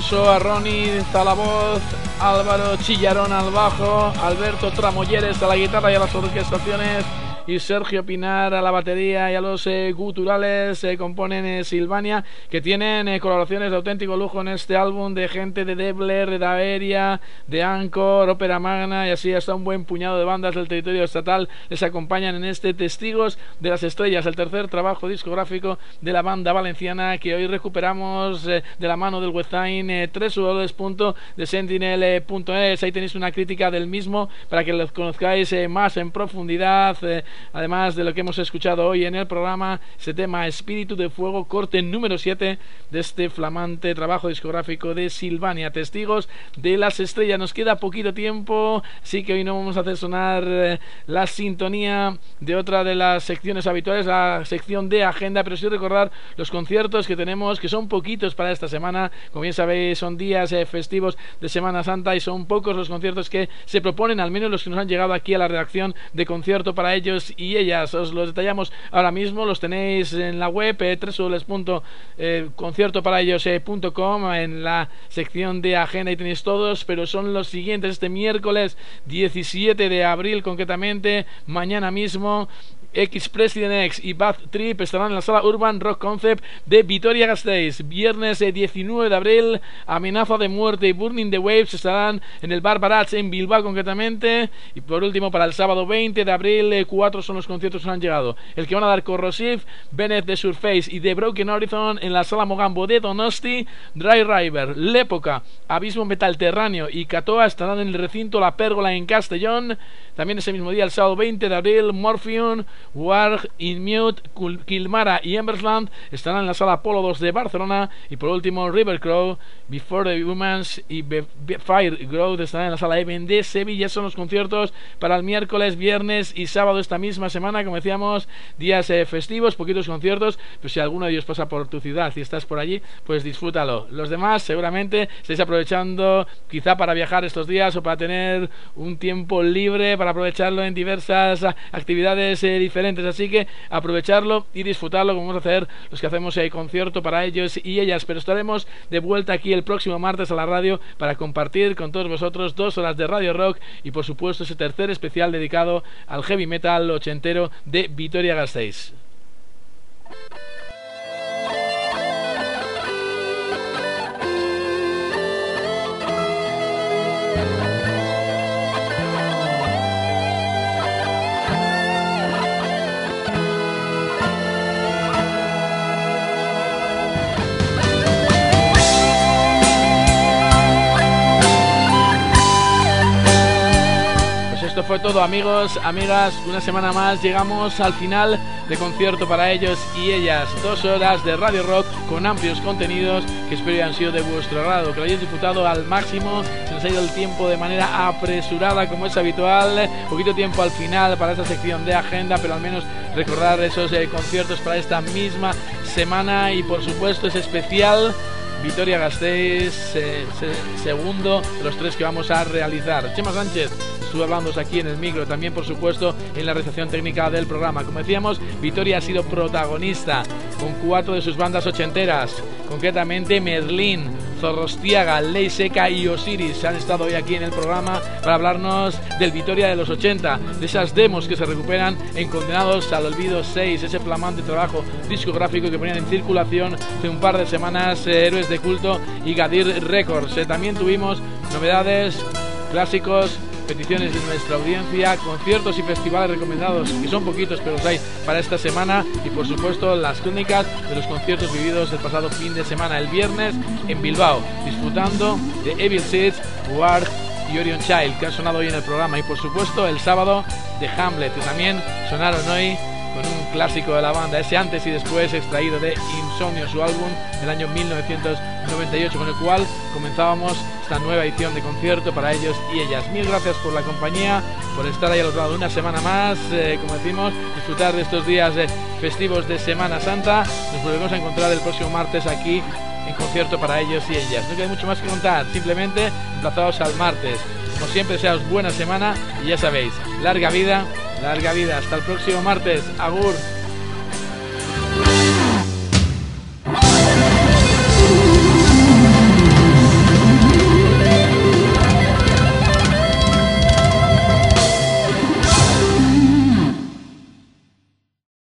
Alonso a Ronnie a la voz, Álvaro Chillarón al bajo, Alberto Tramolleres a la guitarra y a las orquestaciones, y Sergio Pinar a la batería y a los eh, guturales eh, componen eh, Silvania, que tienen eh, colaboraciones de auténtico lujo en este álbum de gente de Debler, de Daveria, de Anchor, Ópera Magna y así hasta un buen puñado de bandas del territorio estatal les acompañan en este Testigos de las Estrellas, el tercer trabajo discográfico de la banda valenciana que hoy recuperamos eh, de la mano del website eh, doble u doble u doble u punto the sentinel punto es. Ahí tenéis una crítica del mismo para que lo conozcáis eh, más en profundidad, eh, además de lo que hemos escuchado hoy en el programa, ese tema Espíritu de Fuego, corte número siete de este flamante trabajo discográfico de Silvania, Testigos de las Estrellas. Nos queda poquito tiempo, así que hoy no vamos a hacer sonar eh, la sintonía de otra de las secciones habituales, la sección de agenda, pero sí recordar los conciertos que tenemos, que son poquitos para esta semana. Como bien sabéis, son días eh, festivos de Semana Santa y son pocos los conciertos que se proponen, al menos los que nos han llegado aquí a la redacción de Concierto para Ellos y Ellas. Os los detallamos ahora mismo, los tenéis en la web eh, doble u doble u doble u punto concierto para ellos punto com, en la sección de agenda y tenéis todos, pero son los siguientes: este miércoles diecisiete de abril, concretamente mañana mismo, Ex-President X y Bad Trip estarán en la sala Urban Rock Concept de Vitoria-Gasteiz. Viernes diecinueve de abril, Amenaza de Muerte y Burning the Waves estarán en el Bar Barats en Bilbao, concretamente. Y por último, para el sábado veinte de abril, eh, cuatro son los conciertos que han llegado: el que van a dar Corrosive, Bennett de Surface y The Broken Horizon en la sala Mogambo de Donosti. Dry River, Lépoca, Abismo Metal Terráneo y Catoa estarán en el recinto La Pérgola en Castellón. También ese mismo día, el sábado veinte de abril, Morpheum, Warg, Inmute, Kilmara y Embersland estarán en la sala Apolo dos de Barcelona. Y por último, Rivercrow, Before the Humans y Be Be Fire Growth estarán en la sala Even de Sevilla. Son los conciertos para el miércoles, viernes y sábado esta misma semana. Como decíamos, días eh, festivos, poquitos conciertos, pero si alguno de ellos pasa por tu ciudad y estás por allí, pues disfrútalo. Los demás seguramente estáis aprovechando quizá para viajar estos días o para tener un tiempo libre, para aprovecharlo en diversas actividades eh, diferentes, así que aprovecharlo y disfrutarlo como vamos a hacer los que hacemos el concierto para ellos y ellas. Pero estaremos de vuelta aquí el próximo martes a la radio para compartir con todos vosotros dos horas de Radio Rock y por supuesto ese tercer especial dedicado al heavy metal ochentero de Vitoria-Gasteiz. Esto fue todo, amigos, amigas, una semana más llegamos al final de Concierto para Ellos y Ellas, dos horas de Radio Rock con amplios contenidos que espero hayan sido de vuestro agrado, que lo hayáis disfrutado al máximo. Se nos ha ido el tiempo de manera apresurada como es habitual, poquito tiempo al final para esta sección de agenda, pero al menos recordar esos eh, conciertos para esta misma semana y por supuesto ese especial Vitoria-Gasteiz, eh, segundo de los tres que vamos a realizar. Chema Sánchez estuve hablando aquí en el micro, también por supuesto en la realización técnica del programa. Como decíamos, Vitoria ha sido protagonista con cuatro de sus bandas ochenteras, concretamente Merlín, Zorrostiaga, Ley Seca y Osiris han estado hoy aquí en el programa para hablarnos del Vitoria de los ochenta, de esas demos que se recuperan en Condenados al Olvido seis, ese flamante trabajo discográfico que ponían en circulación hace un par de semanas eh, Héroes de Culto y Gadir Records. Eh, también tuvimos novedades, clásicos, peticiones de nuestra audiencia, conciertos y festivales recomendados, que son poquitos pero los hay para esta semana, y por supuesto las crónicas de los conciertos vividos el pasado fin de semana, el viernes en Bilbao, disfrutando de Evil Seeds, Warg y Orion Child, que han sonado hoy en el programa, y por supuesto el sábado de Hamlet, que también sonaron hoy con un clásico de la banda, ese antes y después extraído de Insomnio, su álbum del año mil novecientos noventa y ocho, con el cual comenzábamos esta nueva edición de Concierto para Ellos y Ellas. Mil gracias por la compañía, por estar ahí al otro lado una semana más, eh, como decimos, disfrutar de estos días eh, festivos de Semana Santa. Nos volvemos a encontrar el próximo martes aquí en Concierto para Ellos y Ellas. No queda mucho más que contar, simplemente emplazados al martes. Como siempre, deseaos buena semana y ya sabéis, larga vida, larga vida. Hasta el próximo martes. Agur.